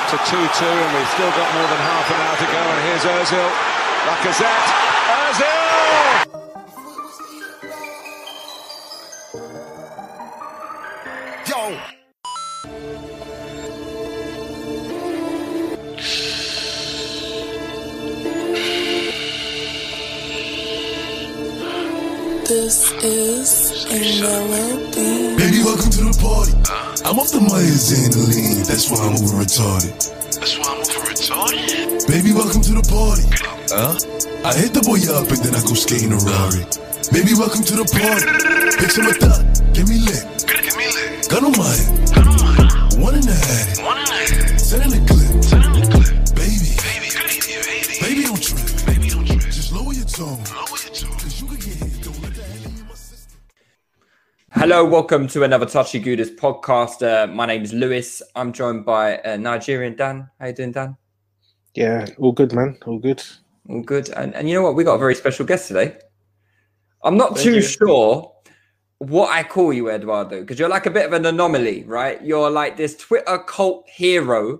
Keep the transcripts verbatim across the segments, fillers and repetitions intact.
to two two, and we've still got more than half an hour to go. And here's Ozil, Lacazette, Ozil! Yo! This is a melody. Baby, welcome to the party. Uh, I'm off the Myazanaline, that's why I'm over retarded. That's why I'm over retarded? Baby, welcome to the party. Uh, I hit the boy up and then I go skating a Rari. Baby, welcome to the party. Pick some of that, give me lit. Give me lit. Gun on my head. Gun on my head. One in the head. One in the head. Send in the clip. Send in the clip. Baby. Baby, baby, baby. Baby, don't trip. Baby, don't trip. Just lower your tone. Lower your tone. Cause you can get hit. Don't let that hit in my system. Hello, welcome to another Touchy Gooders podcast. Uh, my name is Lewis. I'm joined by uh, Nigerian Dan. How you doing, Dan? Yeah, all good, man. All good. All good. And, and you know what? We got a very special guest today. I'm not Thank too you. sure what I call you, Eduardo, because you're like a bit of an anomaly, right? You're like this Twitter cult hero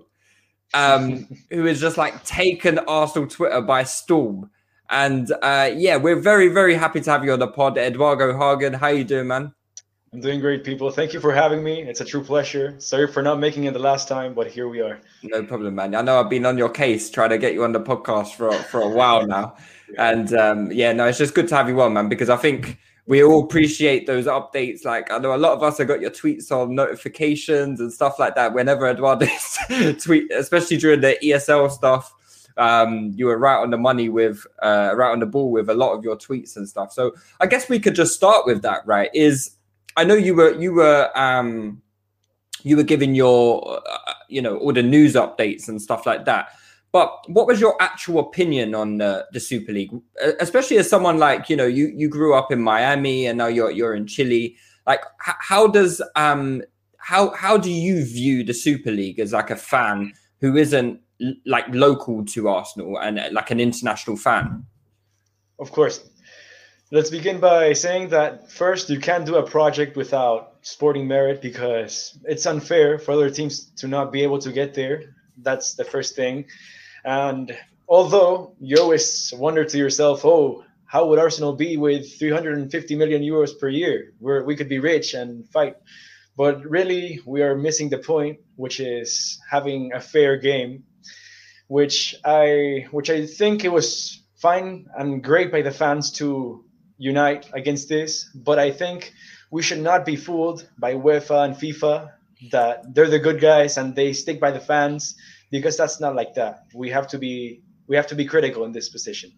um, who has just like taken Arsenal Twitter by storm. And uh, yeah, we're very, very happy to have you on the pod. Eduardo Hagen, how you doing, man? I'm doing great, people. Thank you for having me. It's a true pleasure. Sorry for not making it the last time, but here we are. No problem, man. I know I've been on your case trying to get you on the podcast for, for a while now. And um, yeah, no, it's just good to have you on, man, because I think we all appreciate those updates. Like, I know a lot of us have got your tweets on notifications and stuff like that. Whenever Eduardo's tweet, especially during the E S L stuff, um, you were right on the money with, uh, right on the ball with a lot of your tweets and stuff. So I guess we could just start with that, right? Is I know you were you were um, you were giving your uh, you know all the news updates and stuff like that. But what was your actual opinion on uh, the Super League, especially as someone like you know you you grew up in Miami and now you're you're in Chile? Like, h- how does um how how do you view the Super League as like a fan who isn't l- like local to Arsenal and uh, like an international fan? Of course. Let's begin by saying that first, you can't do a project without sporting merit because it's unfair for other teams to not be able to get there. That's the first thing. And although you always wonder to yourself, oh, how would Arsenal be with three hundred fifty million euros per year where we could be rich and fight? But really, we are missing the point, which is having a fair game, which I, which I think it was fine and great by the fans to unite against this, but I think we should not be fooled by UEFA and FIFA that they're the good guys and they stick by the fans, because that's not like that. We have to be we have to be critical in this position.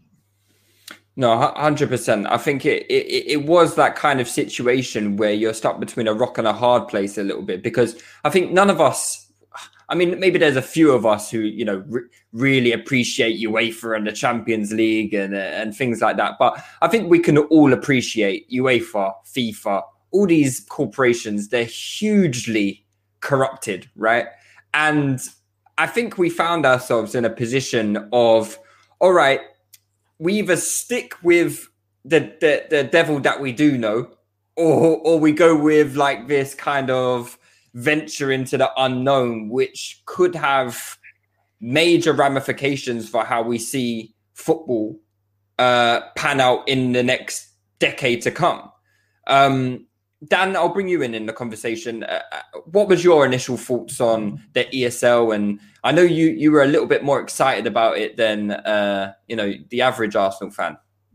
No, one hundred percent. I think it, it it was that kind of situation where you're stuck between a rock and a hard place a little bit, because I think none of us, I mean, maybe there's a few of us who, you know, re- really appreciate UEFA and the Champions League and, uh, and things like that. But I think we can all appreciate UEFA, FIFA, all these corporations. They're hugely corrupted, right? And I think we found ourselves in a position of, all right, we either stick with the, the, the devil that we do know, or or we go with like this kind of venture into the unknown, which could have major ramifications for how we see football uh, pan out in the next decade to come. Um, Dan, I'll bring you in in the conversation. Uh, what was your initial thoughts on the E S L? And I know you you were a little bit more excited about it than uh, you know the average Arsenal fan.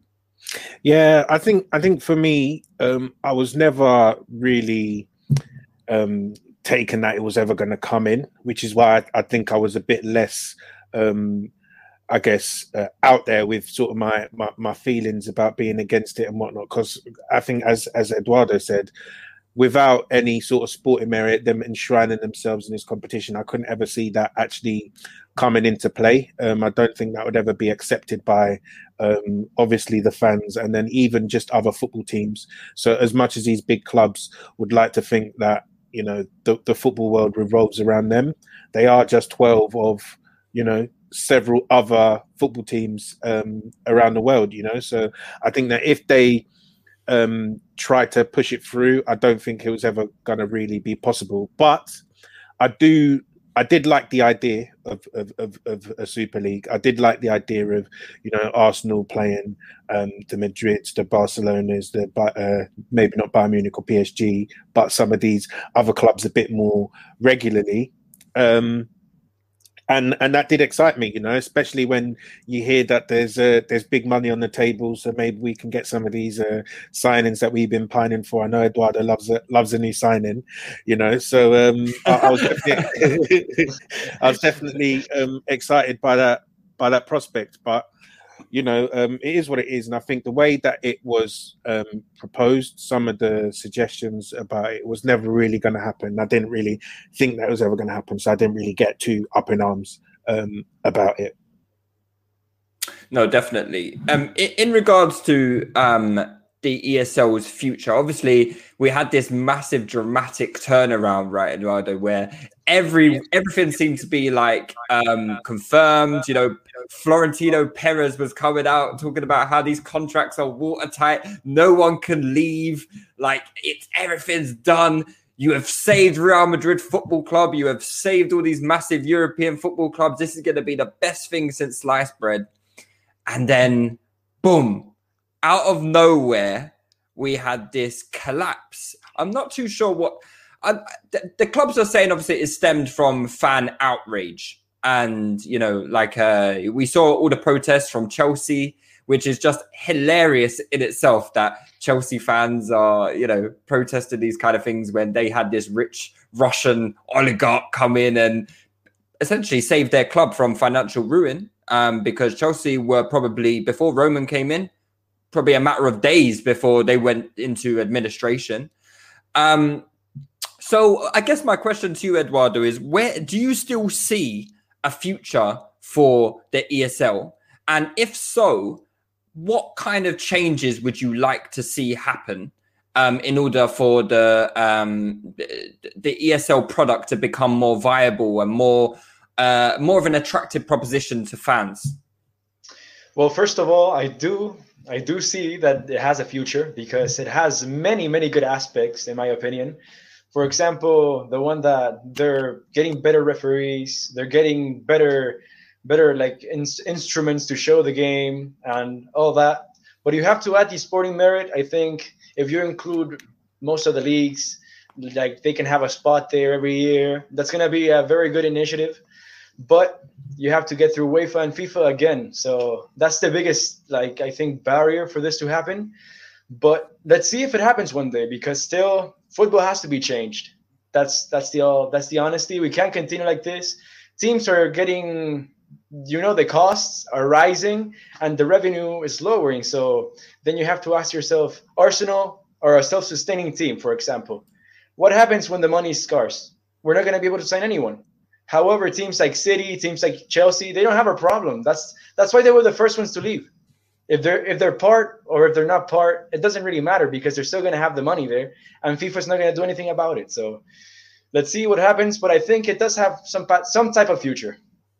Yeah, I think I think for me, um, I was never really um, taken that it was ever going to come in, which is why I, I think I was a bit less, um, I guess, uh, out there with sort of my, my my feelings about being against it and whatnot. Because I think, as as Eduardo said, without any sort of sporting merit, them enshrining themselves in this competition, I couldn't ever see that actually coming into play. Um, I don't think that would ever be accepted by um, obviously the fans and then even just other football teams. So as much as these big clubs would like to think that, you know, the, the football world revolves around them, they are just twelve of, you know, several other football teams um, around the world, you know. So I think that if they um, try to push it through, I don't think it was ever going to really be possible. But I do I did like the idea of, of, of, of a Super League. I did like the idea of, you know, Arsenal playing um, the Madrids, the Barcelonas, the uh, maybe not Bayern Munich or P S G, but some of these other clubs a bit more regularly. Um, and and that did excite me, you know, especially when you hear that there's uh, there's big money on the table, so maybe we can get some of these uh, signings that we've been pining for. I know Eduardo loves a, loves a new signing, you know, so um, I, I was definitely, I was definitely um, excited by that by that prospect. But you know, um, it is what it is, and I think the way that it was um, proposed, some of the suggestions about it was never really going to happen. I didn't really think that was ever going to happen, so I didn't really get too up in arms um, about it. No, definitely. Um, in, in regards to um, the E S L's future, obviously we had this massive dramatic turnaround, right, Eduardo, where every everything seemed to be like um, confirmed. You know, Florentino Perez was coming out talking about how these contracts are watertight. No one can leave. Like, it's everything's done. You have saved Real Madrid Football Club. You have saved all these massive European football clubs. This is going to be the best thing since sliced bread. And then, boom, out of nowhere, we had this collapse. I'm not too sure what... I, the, the clubs are saying, obviously, it stemmed from fan outrage. And, you know, like uh, we saw all the protests from Chelsea, which is just hilarious in itself that Chelsea fans are, you know, protesting these kind of things when they had this rich Russian oligarch come in and essentially save their club from financial ruin. Um, because Chelsea were probably, before Roman came in, probably a matter of days before they went into administration. Um, so I guess my question to you, Eduardo, is where do you still see a future for the E S L? And if so, what kind of changes would you like to see happen um, in order for the, um, the E S L product to become more viable and more Uh, more of an attractive proposition to fans? Well, first of all, I do I do see that it has a future because it has many, many good aspects, in my opinion. For example, the one that they're getting better referees, they're getting better, better like in- instruments to show the game and all that. But you have to add the sporting merit. I think if you include most of the leagues, like they can have a spot there every year. That's going to be a very good initiative. But you have to get through UEFA and FIFA again. So that's the biggest, like, I think, barrier for this to happen. But let's see if it happens one day, because still football has to be changed. That's that's the uh, that's the honesty. We can't continue like this. Teams are getting, you know, the costs are rising and the revenue is lowering. So then you have to ask yourself, Arsenal or a self-sustaining team, for example, what happens when the money is scarce? We're not going to be able to sign anyone. However, teams like City, teams like Chelsea, they don't have a problem. That's that's why they were the first ones to leave. If they're if they're part or if they're not part, it doesn't really matter because they're still going to have the money there, and FIFA's not going to do anything about it. So let's see what happens. But I think it does have some some type of future.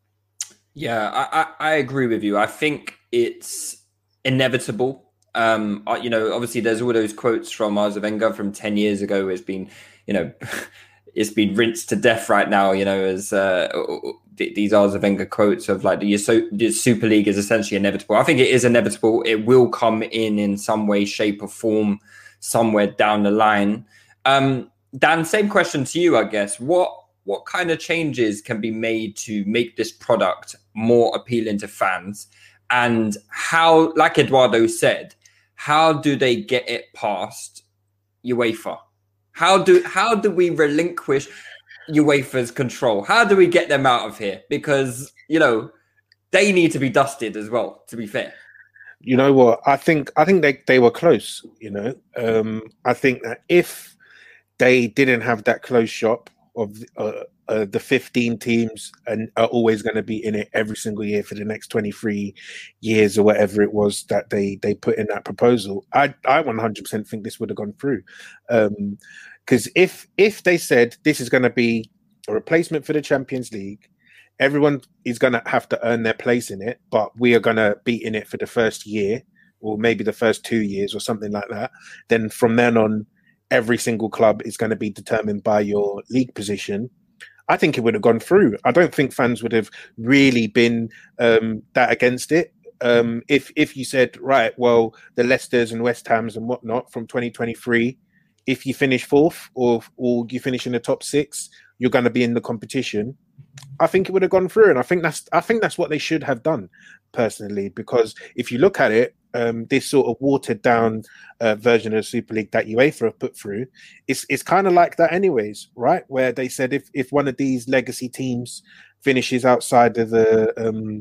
Yeah, I, I, I agree with you. I think it's inevitable. Um, you know, obviously, there's all those quotes from Arsene Wenger from ten years ago. It's been, you know. It's been rinsed to death right now, you know, as uh, these Arsene Wenger quotes of like the, the Super League is essentially inevitable. I think it is inevitable. It will come in in some way, shape or form somewhere down the line. Um, Dan, same question to you, I guess. What what kind of changes can be made to make this product more appealing to fans? And how, like Eduardo said, how do they get it past UEFA? How do how do we relinquish UEFA's control? How do we get them out of here? Because, you know, they need to be dusted as well, to be fair. You know what? I think I think they, they were close, you know. Um, I think that if they didn't have that close shop of uh, uh, the fifteen teams and are always going to be in it every single year for the next twenty-three years or whatever it was that they, they put in that proposal, I I one hundred percent think this would have gone through. Um, because if if they said this is going to be a replacement for the Champions League, everyone is going to have to earn their place in it, but we are going to be in it for the first year or maybe the first two years or something like that, then from then on, every single club is going to be determined by your league position. I think it would have gone through. I don't think fans would have really been um, that against it. Um, if if you said, right, well, the Leicesters and West Hams and whatnot from twenty twenty-three, if you finish fourth or or you finish in the top six, you're going to be in the competition. I think it would have gone through, and I think that's I think that's what they should have done, personally. Because if you look at it, um, this sort of watered down uh, version of the Super League that UEFA have put through, it's it's kind of like that, anyways, right? Where they said if if one of these legacy teams finishes outside of the um,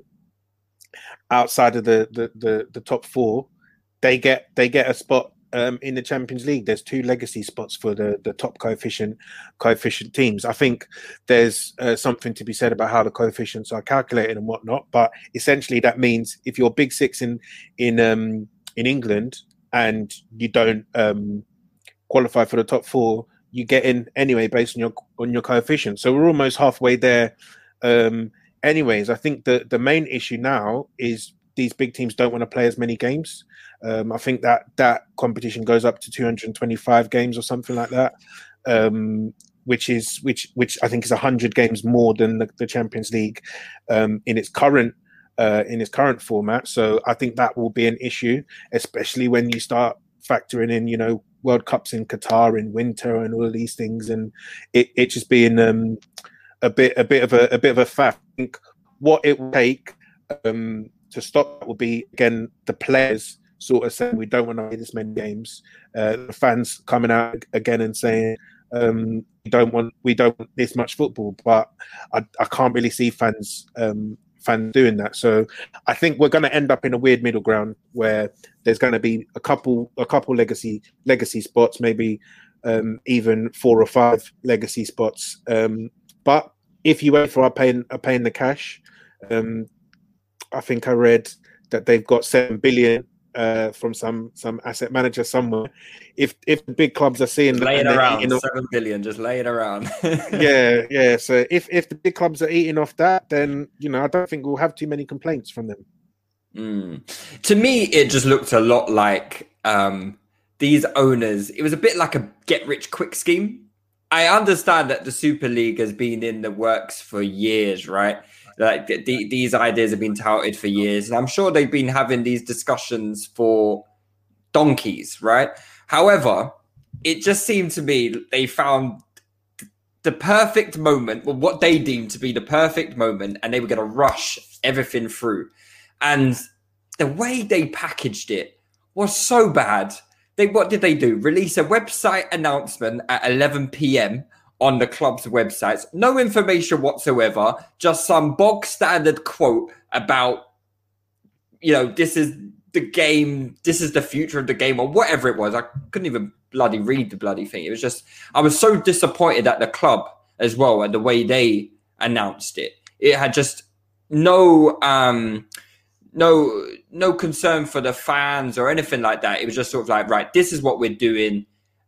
outside of the, the the the top four, they get they get a spot um, in the Champions League. There's two legacy spots for the the top coefficient coefficient teams. I think there's uh, something to be said about how the coefficients are calculated and whatnot, but essentially that means if you're big six in in um, in England and you don't um, qualify for the top four, you get in anyway based on your on your coefficient. So we're almost halfway there. Um, Anyways, I think the, the main issue now is these big teams don't want to play as many games. Um, I think that that competition goes up to two hundred twenty-five games or something like that, um, which is which which I think is one hundred games more than the, the Champions League um, in its current uh, in its current format. So I think that will be an issue, especially when you start factoring in, you know, World Cups in Qatar in winter and all of these things, and it, it just being um, a bit a bit of a, a bit of a faff. I think what it will take um, to stop that will be, again, the players sort of saying we don't want to play this many games. Uh, the fans coming out again and saying um, we don't want we don't want this much football. But I, I can't really see fans um, fans doing that. So I think we're going to end up in a weird middle ground where there's going to be a couple a couple legacy legacy spots, maybe um, even four or five legacy spots. Um, but if you wait for are paying are paying the cash, um, I think I read that they've got seven billion uh, from some some asset manager somewhere. If if the big clubs are seeing lay it around eating seven billion, just lay it around. yeah, yeah. So if if the big clubs are eating off that, then you know I don't think we'll have too many complaints from them. Mm. To me, it just looked a lot like um, these owners. It was a bit like a get rich quick scheme. I understand that the Super League has been in the works for years, right? Like the, the, these ideas have been touted for years, and I'm sure they've been having these discussions for donkeys, right? However, it just seemed to me they found the perfect moment, well, what they deemed to be the perfect moment, and they were going to rush everything through. And the way they packaged it was so bad. They what did they do? Release a website announcement at eleven p.m. on the club's websites. No information whatsoever. Just some bog standard quote about, you know, this is the game. This is the future of the game, or whatever it was. I couldn't even bloody read the bloody thing. It was just, I was so disappointed at the club as well, and the way they announced it. It had just no, um, no, no concern for the fans or anything like that. It was just sort of like, right, this is what we're doing.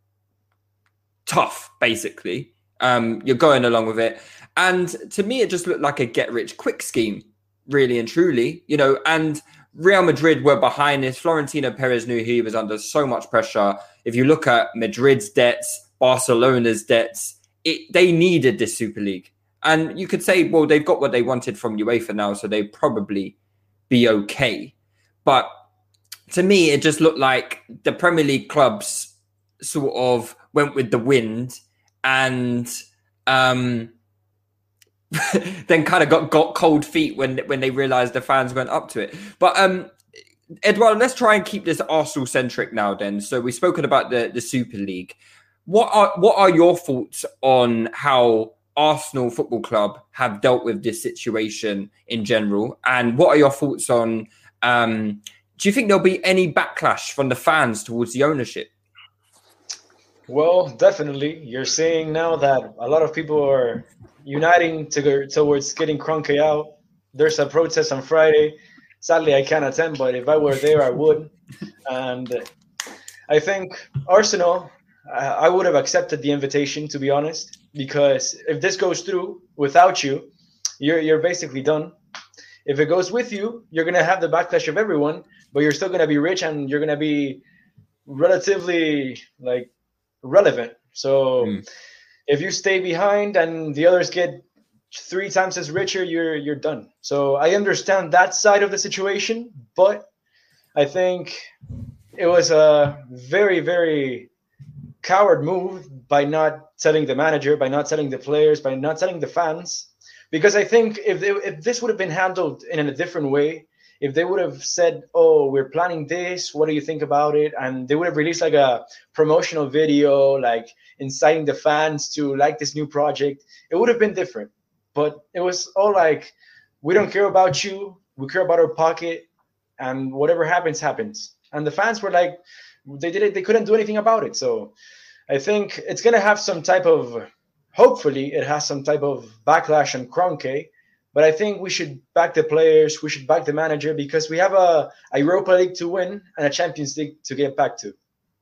Tough, basically. Um, you're going along with it. And to me, it just looked like a get-rich-quick scheme, really and truly. You know, and Real Madrid were behind this. Florentino Perez knew he was under so much pressure. If you look at Madrid's debts, Barcelona's debts, it, they needed this Super League. And you could say, well, they've got what they wanted from UEFA now, so they probably be okay. But to me, it just looked like the Premier League clubs sort of went with the wind and um, then kind of got, got cold feet when when they realised the fans went up to it. But um, Eduardo, let's try and keep this Arsenal-centric now then. So we've spoken about the, the Super League. What are what are your thoughts on how Arsenal Football Club have dealt with this situation in general? And what are your thoughts on, um, do you think there'll be any backlash from the fans towards the ownership? Well, definitely. You're seeing now that a lot of people are uniting to go towards getting Kroenke out. There's a protest on Friday. Sadly, I can't attend, but if I were there, I would. And I think Arsenal, I would have accepted the invitation, to be honest, because if this goes through without you, you're you're basically done. If it goes with you, you're going to have the backlash of everyone, but you're still going to be rich and you're going to be relatively like relevant. So mm. if you stay behind and the others get three times as richer, you're you're done. So I understand that side of the situation, but I think it was a very, very coward move by not telling the manager, by not telling the players, by not telling the fans. Because I think if they, if this would have been handled in a different way, if they would have said, "Oh, we're planning this. What do you think about it?" and they would have released like a promotional video, like inciting the fans to like this new project, it would have been different. But it was all like, "We don't care about you. We care about our pocket, and whatever happens, happens." And the fans were like, they did it. They couldn't do anything about it. So I think it's gonna have some type of. Hopefully, it has some type of backlash on Kroenke, but I think we should back the players, we should back the manager, because we have a, a Europa League to win and a Champions League to get back to.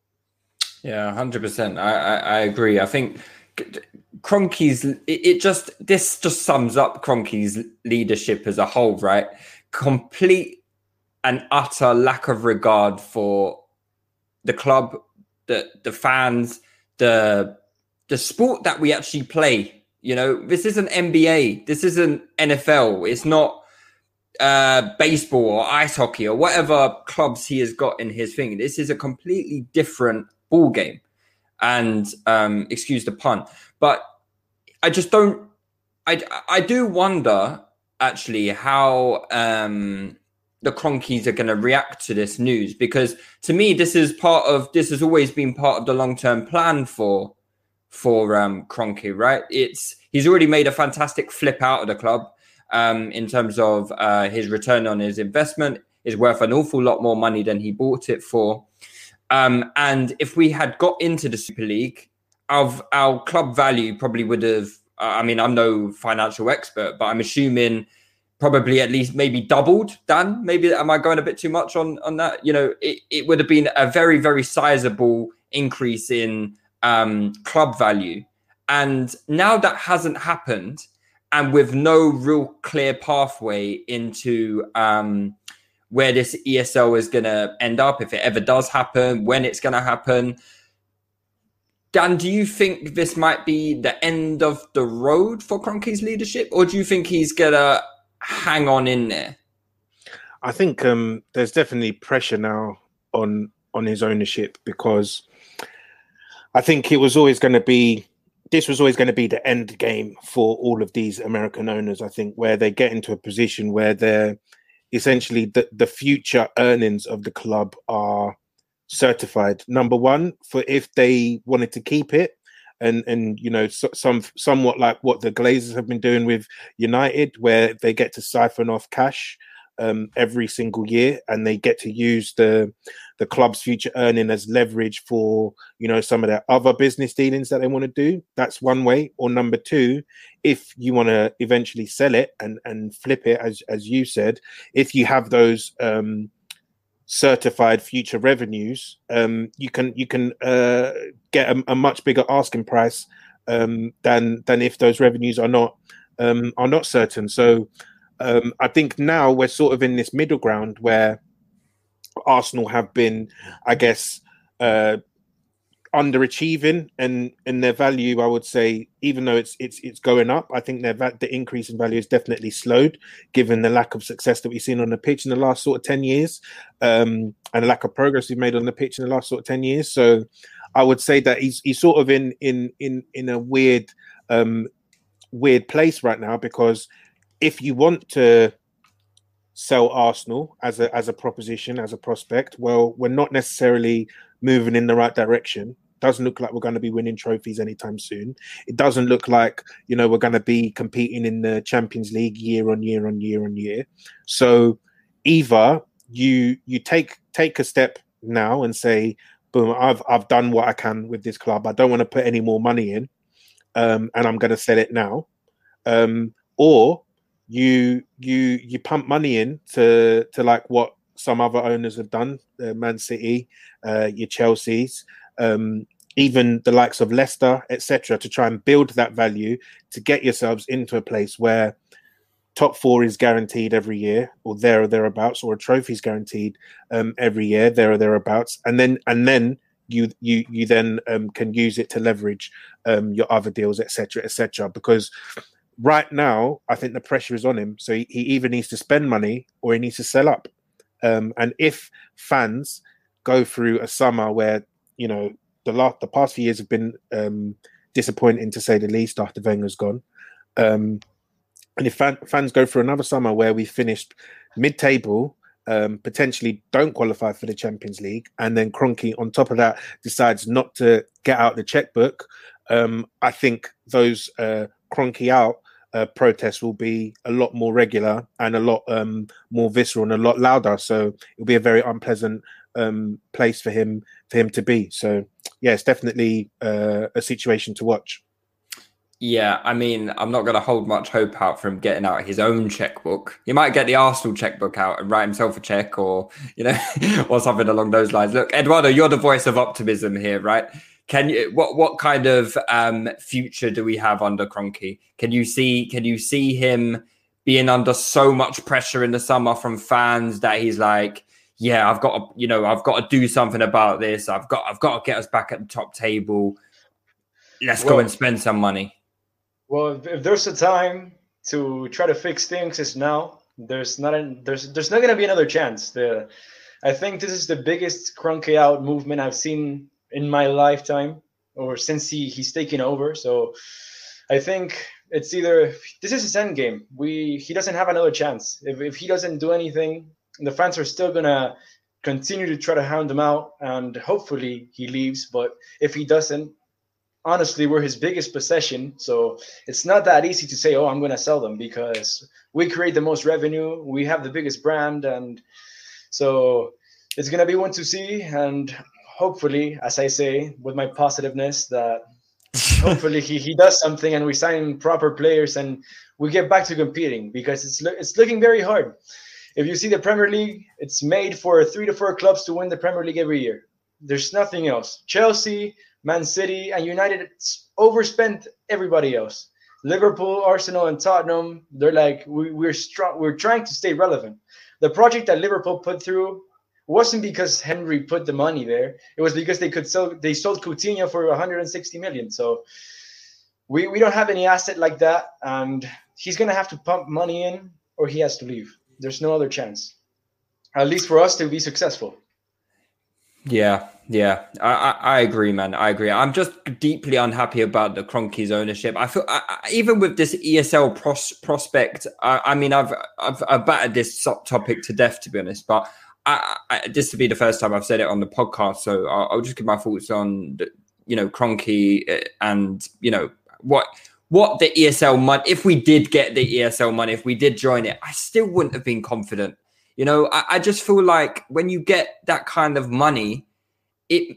Yeah, one hundred percent. I, I, I agree. I think Kroenke's, it, it just, this just sums up Kroenke's leadership as a whole, right? Complete and utter lack of regard for the club, the the fans, the the sport that we actually play. You know, this isn't N B A. This isn't N F L. It's not uh, baseball or ice hockey or whatever clubs he has got in his thing. This is a completely different ball game. And um, excuse the pun, but I just don't. I I do wonder actually how um, the Kroenkes are going to react to this news, because to me this is part of. This has always been part of the long term plan for. for um, Kroenke, right? It's he's already made a fantastic flip out of the club um, in terms of uh, his return on his investment is worth an awful lot more money than he bought it for. Um, and if we had got into the Super League, our, our club value probably would have, uh, I mean, I'm no financial expert, but I'm assuming probably at least maybe doubled, Dan. Maybe, am I going a bit too much on, on that? You know, it, it would have been a very, very sizable increase in Um, club value. And now that hasn't happened, and with no real clear pathway into um, where this E S L is going to end up, if it ever does happen, when it's going to happen. Dan, do you think this might be the end of the road for Kroenke's leadership, or do you think he's going to hang on in there? I think um, there's definitely pressure now on on his ownership, because I think it was always going to be, this was always going to be the end game for all of these American owners, I think, where they get into a position where they're essentially the, the future earnings of the club are certified. Number one, for if they wanted to keep it, and, and you know, so, some somewhat like what the Glazers have been doing with United, where they get to siphon off cash um, every single year, and they get to use the the club's future earning as leverage for, you know, some of their other business dealings that they want to do. That's one way. Or number two, if you want to eventually sell it and, and flip it, as, as you said, if you have those um, certified future revenues, um, you can you can uh, get a, a much bigger asking price um, than than if those revenues are not um, are not certain. So um, I think now we're sort of in this middle ground where Arsenal have been, I guess, uh, underachieving, and in their value, I would say, even though it's it's it's going up, I think their va- the increase in value is definitely slowed, given the lack of success that we've seen on the pitch in the last sort of ten years, um, and the lack of progress we've made on the pitch in the last sort of ten years. So, I would say that he's he's sort of in in in in a weird um, weird place right now, because if you want to sell Arsenal as a as a proposition, as a prospect, well, we're not necessarily moving in the right direction. Doesn't look like we're going to be winning trophies anytime soon. It doesn't look like, you know, we're going to be competing in the Champions League year on year on year on year. So either you you take take a step now and say, boom, I've I've done what I can with this club. I don't want to put any more money in, um, and I'm going to sell it now, um, or you you you pump money in to to like what some other owners have done, uh, Man City, uh, your Chelsea's, um, even the likes of Leicester, et cetera, to try and build that value to get yourselves into a place where top four is guaranteed every year, or there or thereabouts, or a trophy is guaranteed um, every year, there or thereabouts, and then and then you you you then um, can use it to leverage um, your other deals, et cetera, et cetera, because right now, I think the pressure is on him. So he, he either needs to spend money or he needs to sell up. Um, and if fans go through a summer where, you know, the last the past few years have been um, disappointing to say the least after Wenger's gone. Um, and if fan, fans go through another summer where we finished mid-table, um, potentially don't qualify for the Champions League, and then Kroenke on top of that decides not to get out the checkbook, um, I think those uh, Kroenke out uh, protests will be a lot more regular and a lot um, more visceral and a lot louder. So it'll be a very unpleasant um, place for him for him to be. So yeah, it's definitely uh, a situation to watch. Yeah, I mean, I'm not going to hold much hope out for him getting out his own checkbook. He might get the Arsenal checkbook out and write himself a check, or, you know, or something along those lines. Look, Eduardo, you're the voice of optimism here, right? Can you what what kind of um, future do we have under Kroenke? Can you see can you see him being under so much pressure in the summer from fans that he's like, yeah, I've got to, you know, I've got to do something about this. I've got I've got to get us back at the top table. Let's well, go and spend some money. Well, if there's a time to try to fix things, it's now. There's not a, there's there's not going to be another chance. The I think this is the biggest Kroenke out movement I've seen in my lifetime, or since he he's taken over. So I think it's either this is his end game. We he doesn't have another chance. If if he doesn't do anything, the fans are still gonna continue to try to hound him out, and hopefully he leaves. But if he doesn't, honestly, we're his biggest possession. So it's not that easy to say, oh, I'm gonna sell them, because we create the most revenue, we have the biggest brand, and so it's gonna be one to see. And hopefully, as I say, with my positiveness, that hopefully he, he does something and we sign proper players and we get back to competing, because it's it's looking very hard. If you see the Premier League, it's made for three to four clubs to win the Premier League every year. There's nothing else. Chelsea, Man City, and United overspent everybody else. Liverpool, Arsenal, and Tottenham, they're like, we, we're strong. We're trying to stay relevant. The project that Liverpool put through wasn't because Henry put the money there. It was because they could sell. They sold Coutinho for one hundred sixty million. So we we don't have any asset like that, and he's gonna have to pump money in, or he has to leave. There's no other chance, at least for us to be successful. Yeah, yeah, I, I, I agree, man. I agree. I'm just deeply unhappy about the Kroenke's ownership. I feel I, I, even with this E S L pros, prospect. I, I mean, I've, I've I've battered this topic to death, to be honest. But I, I, this will be the first time I've said it on the podcast, so I'll, I'll just give my thoughts on, the, you know, Kroenke and you know what what the E S L money. If we did get the E S L money, if we did join it, I still wouldn't have been confident. You know, I, I just feel like when you get that kind of money, it.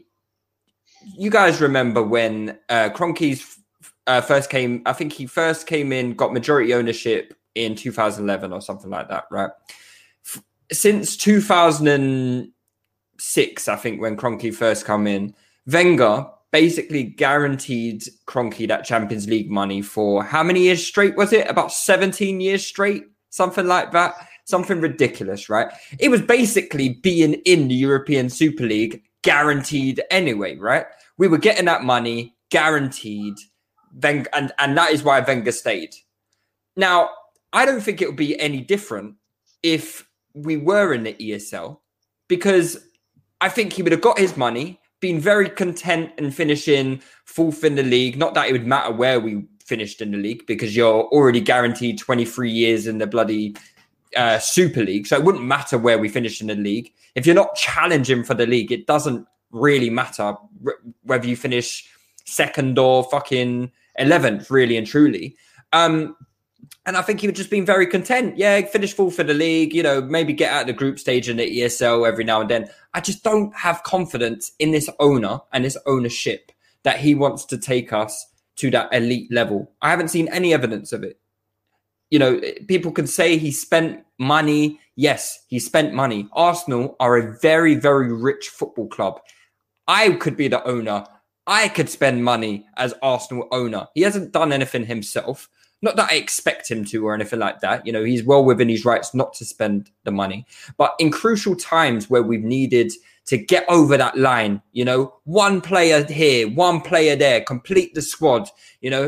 You guys remember when uh, Kroenke's uh, first came? I think he first came in, got majority ownership in two thousand eleven or something like that, right? F- since two thousand six, I think, when Kroenke first come in, Wenger basically guaranteed Kroenke that Champions League money for how many years straight was it? About seventeen years straight, something like that. Something ridiculous, right? It was basically being in the European Super League guaranteed anyway, right? We were getting that money guaranteed, and, and that is why Wenger stayed. Now, I don't think it would be any different if we were in the E S L, because I think he would have got his money, been very content and finishing fourth in the league. Not that it would matter where we finished in the league, because you're already guaranteed twenty-three years in the bloody uh, Super League. So it wouldn't matter where we finish in the league. If you're not challenging for the league, it doesn't really matter r- whether you finish second or fucking eleventh, really and truly. Um, and I think he would just been very content. Yeah, finish fourth for the league, you know, maybe get out of the group stage in the E S L every now and then. I just don't have confidence in this owner and this ownership that he wants to take us to that elite level. I haven't seen any evidence of it. You know, people can say he spent money. Yes, he spent money. Arsenal are a very, very rich football club. I could be the owner. I could spend money as Arsenal owner. He hasn't done anything himself. Not that I expect him to or anything like that. You know, he's well within his rights not to spend the money. But in crucial times where we've needed to get over that line, you know, one player here, one player there, complete the squad, you know,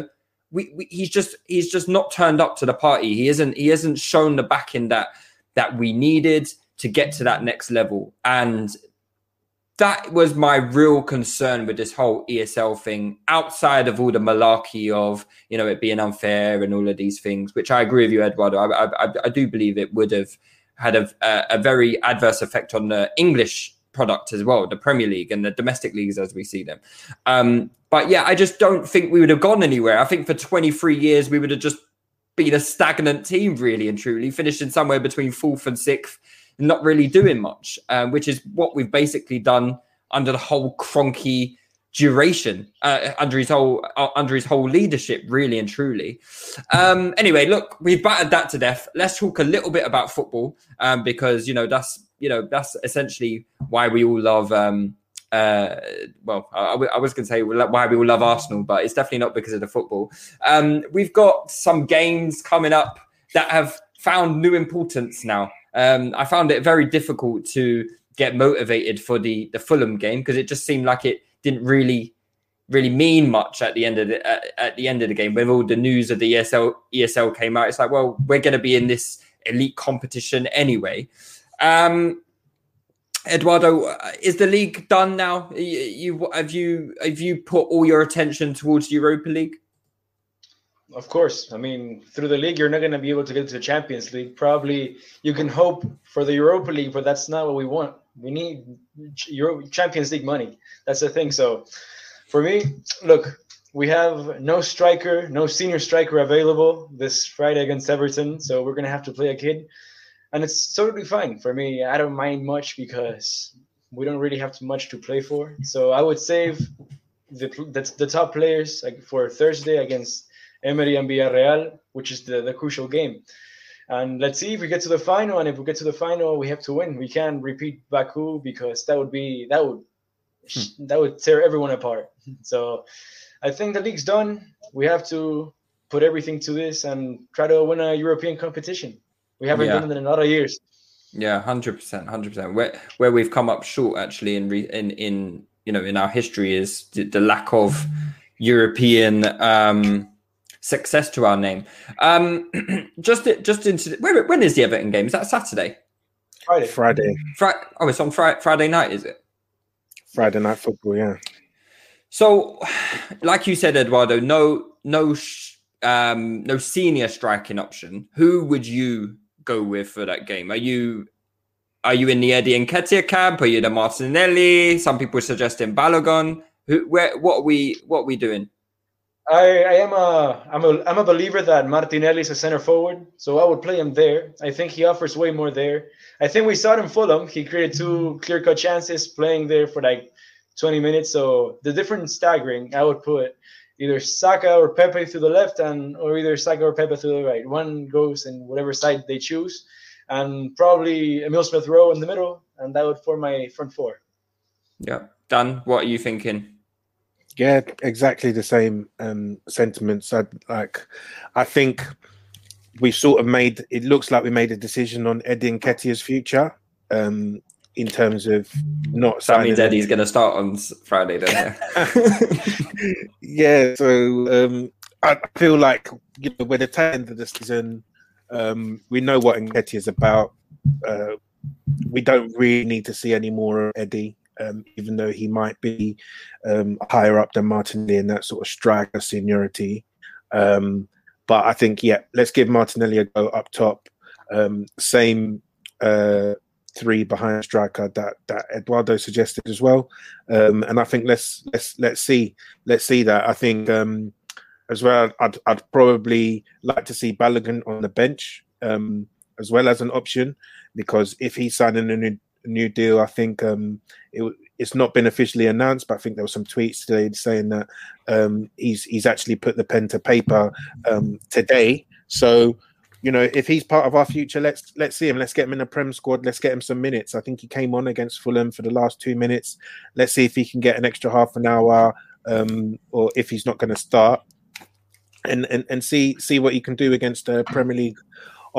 we, we he's just he's just not turned up to the party. He isn't he hasn't shown the backing that that we needed to get to that next level. And that was my real concern with this whole E S L thing, outside of all the malarkey of, you know, it being unfair and all of these things, which I agree with you, Eduardo. I, I, I do believe it would have had a, a very adverse effect on the English product as well, the Premier League and the domestic leagues as we see them. Um, but yeah, I just don't think we would have gone anywhere. I think for twenty-three years, we would have just been a stagnant team, really and truly, finishing somewhere between fourth and sixth, not really doing much, um, which is what we've basically done under the whole Kroenke duration, uh, under his whole uh, under his whole leadership, really and truly. Um, anyway, look, we've battered that to death. Let's talk a little bit about football, um, because you know that's you know that's essentially why we all love. Um, uh, well, I, I was going to say why we all love Arsenal, but it's definitely not because of the football. Um, we've got some games coming up that have found new importance now. Um, I found it very difficult to get motivated for the the Fulham game because it just seemed like it didn't really really mean much at the end of the at, at the end of the game. When all the news of the E S L E S L came out, it's like, well, we're going to be in this elite competition anyway. Um, Eduardo, is the league done now? You, you have you have you put all your attention towards the Europa League? Of course. I mean, through the league, you're not going to be able to get to the Champions League. Probably you can hope for the Europa League, but that's not what we want. We need Euro- Champions League money. That's the thing. So for me, look, we have no striker, no senior striker available this Friday against Everton. So we're going to have to play a kid. And it's totally fine for me. I don't mind much because we don't really have too much to play for. So I would save the, the, the top players for Thursday against Emery and Villarreal, which is the, the crucial game. And let's see if we get to the final. And if we get to the final, we have to win. We can't repeat Baku because that would be that would hmm. that would tear everyone apart. So I think the league's done. We have to put everything to this and try to win a European competition. We haven't yeah. done it in a lot of years. Yeah, one hundred percent, one hundred percent. Where where we've come up short actually in re, in in you know in our history is the, the lack of European um success to our name. Um, just just into where, when is the Everton game? Is that Saturday? Friday. Friday. Friday. Oh, it's on Friday. Friday night, is it? Friday night football. Yeah. So, like you said, Eduardo, no, no, um, no senior striking option. Who would you go with for that game? Are you are you in the Eddie Nketiah camp? Are you the Martinelli? Some people suggesting Balogun. Who? Where? What are we? What are we doing? I, I am a I'm a I'm a believer that Martinelli is a center forward, so I would play him there. I think he offers way more there. I think we saw it in Fulham. He created two clear-cut chances playing there for like twenty minutes. So the difference staggering. I would put either Saka or Pepe to the left, and or either Saka or Pepe to the right. One goes in whatever side they choose, and probably Emile Smith-Rowe in the middle, and that would form my front four. Yeah, Dan, what are you thinking? Yeah, exactly the same um, sentiments. I'd, like, I think we sort of made. It looks like we made a decision on Eddie Nketiah's future um, in terms of not. So that means Eddie's going to start on Friday, then. Yeah. So um, I feel like you know, we're at the end of the season. Um, we know what Nketiah is about. Uh, we don't really need to see any more of Eddie. Um, even though he might be um, higher up than Martinelli in that sort of striker seniority. Um, but I think, yeah, let's give Martinelli a go up top. Um, same uh, three behind striker that that Eduardo suggested as well. Um, and I think let's let's let's see let's see that. I think um, as well. I'd I'd probably like to see Balogun on the bench um, as well as an option, because if he's signing a new new deal, I think um, it, it's not been officially announced, but I think there were some tweets today saying that um, he's he's actually put the pen to paper um, today. So, you know, if he's part of our future, let's let's see him. Let's get him in the Prem squad. Let's get him some minutes. I think he came on against Fulham for the last two minutes. Let's see if he can get an extra half an hour, um, or if he's not going to start, and, and and see see what he can do against the Premier League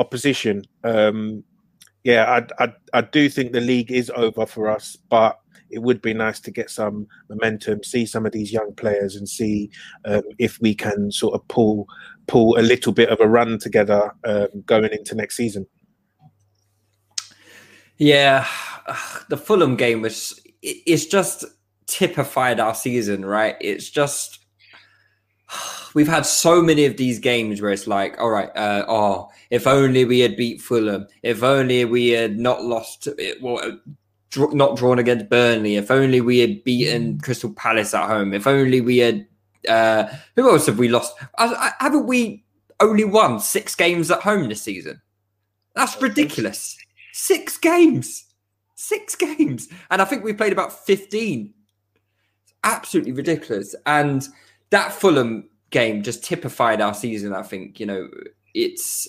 opposition. Um, Yeah, I, I I do think the league is over for us, but it would be nice to get some momentum, see some of these young players, and see um, if we can sort of pull pull a little bit of a run together um, going into next season. Yeah, the Fulham game was, it's just typified our season, right? It's just, we've had so many of these games where it's like, all right, uh, oh, if only we had beat Fulham, if only we had not lost, well, not drawn against Burnley, if only we had beaten Crystal Palace at home, if only we had, uh, who else have we lost? Haven't we only won six games at home this season? That's ridiculous. Six games. Six games. And I think we played about fifteen. It's absolutely ridiculous. And that Fulham game just typified our season, I think. You know, it's...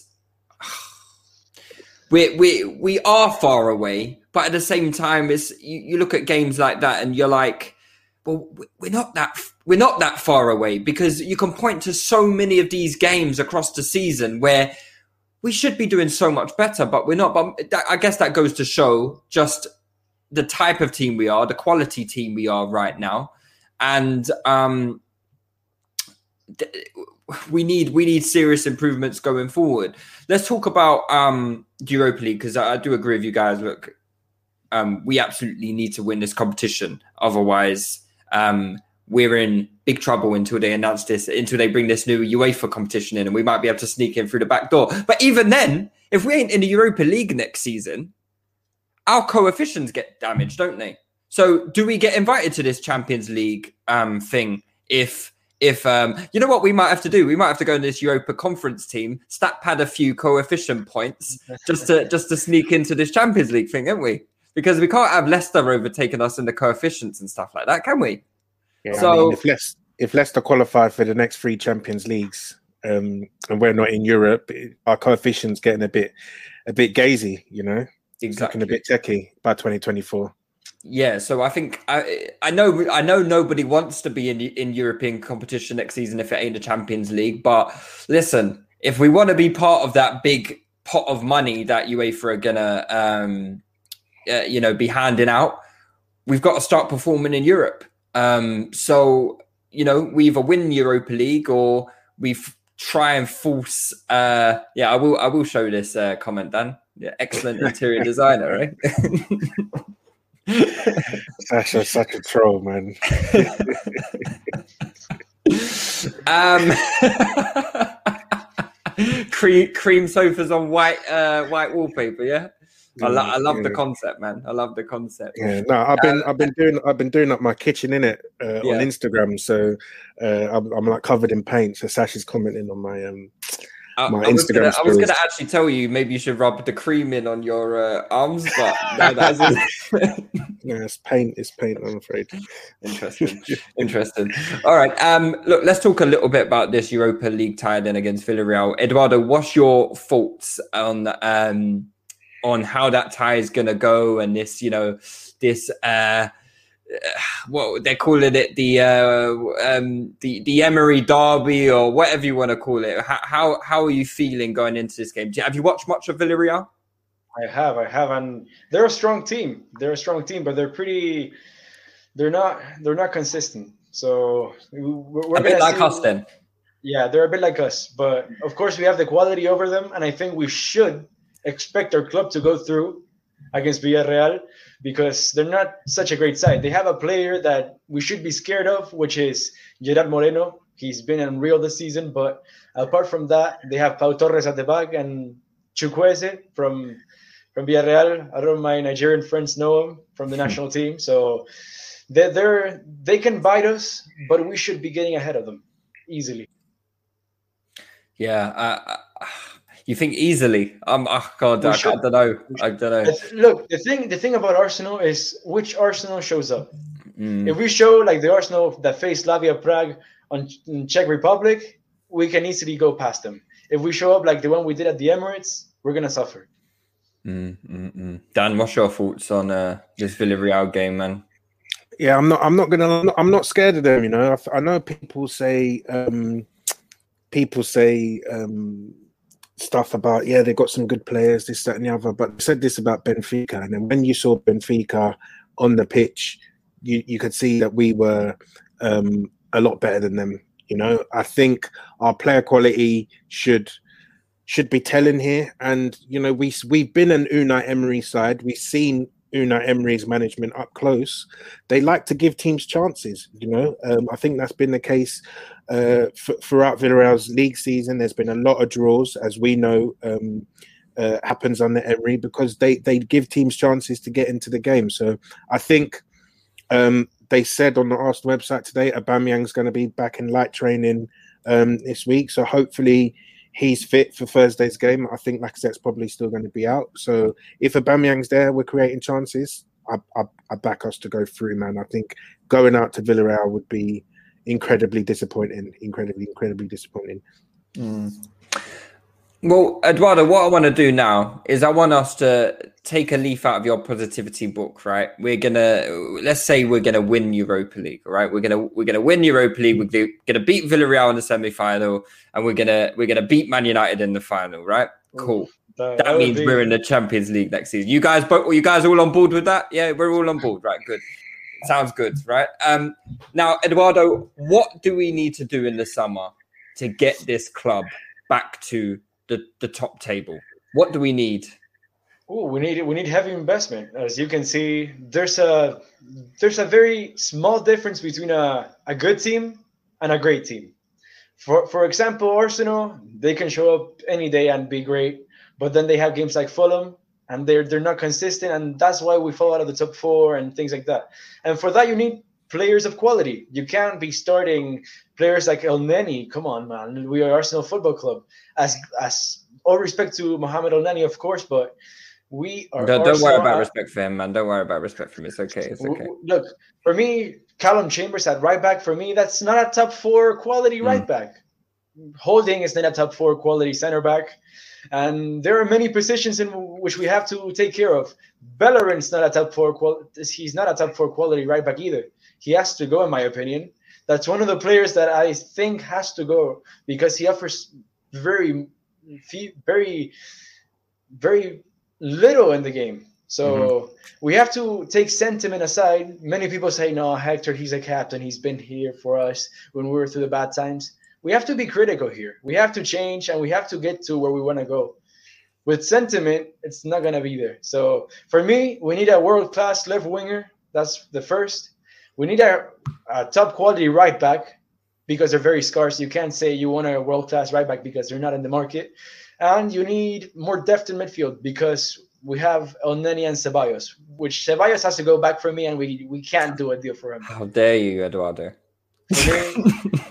We we we are far away, but at the same time, it's you, you look at games like that and you're like, well, we're not that we're not that far away, because you can point to so many of these games across the season where we should be doing so much better, but we're not. But that, I guess that goes to show just the type of team we are, the quality team we are right now, and um, th- we need we need serious improvements going forward. Let's talk about um, Europa League, because I, I do agree with you guys. Look, um, we absolutely need to win this competition. Otherwise, um, we're in big trouble until they announce this, until they bring this new UEFA competition in, and we might be able to sneak in through the back door. But even then, if we ain't in the Europa League next season, our coefficients get damaged, don't they? So do we get invited to this Champions League um, thing if... If um, you know what we might have to do, we might have to go in this Europa Conference team, stat pad a few coefficient points just to just to sneak into this Champions League thing, haven't we? Because we can't have Leicester overtaking us in the coefficients and stuff like that, can we? Yeah, so I mean, if Leicester, if Leicester qualify for the next three Champions Leagues, um, and we're not in Europe, our coefficients getting a bit a bit gazy, you know, exactly, looking a bit techie by twenty twenty-four. Yeah, so I think I I know I know nobody wants to be in in European competition next season if it ain't the Champions League. But listen, if we want to be part of that big pot of money that UEFA are gonna um, uh, you know be handing out, we've got to start performing in Europe. Um, so you know we either win Europa League or we try and force. Uh, yeah, I will I will show this uh, comment, Dan. Yeah, excellent interior designer, right? Sasha's such a troll, man. um, cream, cream sofas on white uh, white wallpaper. Yeah, I, lo- I love yeah. the concept, man. I love the concept. Yeah, no, I've been I've been doing I've been doing up my kitchen in it uh, Yeah. on Instagram, so uh, I'm, I'm like covered in paint. So Sasha's commenting on my um. I, My I, was Instagram gonna, I was stories. gonna actually tell you maybe you should rub the cream in on your uh, arms, but no, that's Yeah, it's paint. It's paint. I'm afraid. interesting. Interesting. All right. Um, look, let's talk a little bit about this Europa League tie then against Villarreal. Eduardo, what's your thoughts on um on how that tie is gonna go and this, you know, this uh. What they're calling it, the uh, um, the the Emery Derby or whatever you want to call it. How how, how are you feeling going into this game? Have you watched much of Villarreal? I have, I have, and they're a strong team. They're a strong team, but they're pretty. They're not. They're not consistent. So we're, we're A bit gonna like see, us, then. Yeah, they're a bit like us, but of course we have the quality over them, and I think we should expect our club to go through against Villarreal, because they're not such a great side. They have a player that we should be scared of, which is Gerard Moreno. He's been unreal this season, but apart from that, they have Pau Torres at the back and Chukwueze from from Villarreal. I don't know if my Nigerian friends know him from the national team. So they're, they're, they can bite us, but we should be getting ahead of them easily. Yeah. Uh, uh, you think easily? Um, oh God, I, I don't know. I don't know. Look, the thing the thing about Arsenal is which Arsenal shows up. Mm. If we show like the Arsenal that faced Slavia Prague on in Czech Republic, we can easily go past them. If we show up like the one we did at the Emirates, we're gonna suffer. Mm, mm, mm. Dan, what's your thoughts on uh, this Villarreal game, man? Yeah, I'm not. I'm not gonna. I'm not, I'm not scared of them. You know, I, I know people say. Um, people say. Um, stuff about, yeah, they've got some good players, this, that, and the other. But they said this about Benfica. And then when you saw Benfica on the pitch, you, you could see that we were um, a lot better than them. You know, I think our player quality should should be telling here. And, you know, we, we've been an Unai Emery side. We've seen Unai Emery's management up close. They like to give teams chances, you know. Um, I think that's been the case uh, f- throughout Villarreal's league season. There's been a lot of draws, as we know, um, uh, happens under Emery, because they, they give teams chances to get into the game. So I think um, they said on the Arsenal website today, Aubameyang's going to be back in light training um, this week. So hopefully he's fit for Thursday's game. I think Lacazette's probably still going to be out. So if Aubameyang's there, we're creating chances. I, I, I back us to go through, man. I think going out to Villarreal would be incredibly disappointing. Incredibly, incredibly disappointing. Mm. Well, Eduardo, what I want to do now is I want us to take a leaf out of your positivity book, right? We're gonna let's say we're gonna win Europa League, right? We're gonna we're gonna win Europa League. We're gonna beat Villarreal in the semi-final, and we're gonna we're gonna beat Man United in the final, right? Cool. That, that that means be... we're in the Champions League next season. You guys, both, you guys all on board with that? Yeah, we're all on board, right? Good. Sounds good, right? Um, now, Eduardo, what do we need to do in the summer to get this club back to the, the top table? What do we need? Oh, we need we need heavy investment. As you can see, there's a there's a very small difference between a, a good team and a great team. For for example, Arsenal, they can show up any day and be great, but then they have games like Fulham and they're they're not consistent, and that's why we fall out of the top four and things like that. And for that, you need players of quality. You can't be starting players like El Neni. Come on, man. We are Arsenal Football Club. As as all respect to Mohamed El Neni, of course, but we are. Don't, don't worry about at, respect for him, man. Don't worry about respect for him. It's okay. It's okay. Look, for me, Callum Chambers at right back, for me, that's not a top four quality mm. right back. Holding is not a top four quality center back. And there are many positions in which we have to take care of. Bellerin's not a top four quality. He's not a top four quality right back either. He has to go, in my opinion. That's one of the players that I think has to go because he offers very, very, very little in the game. So mm-hmm. we have to take sentiment aside. Many people say, no, Hector, he's a captain. He's been here for us when we were through the bad times. We have to be critical here. We have to change, and we have to get to where we want to go. With sentiment, it's not going to be there. So for me, we need a world-class left winger. That's the first. We need a, a top-quality right back because they're very scarce. You can't say you want a world-class right back because they're not in the market. And you need more depth in midfield because we have El Neni and Ceballos, which Ceballos has to go back for me, and we, we can't do a deal for him. How dare you, Eduardo? For me,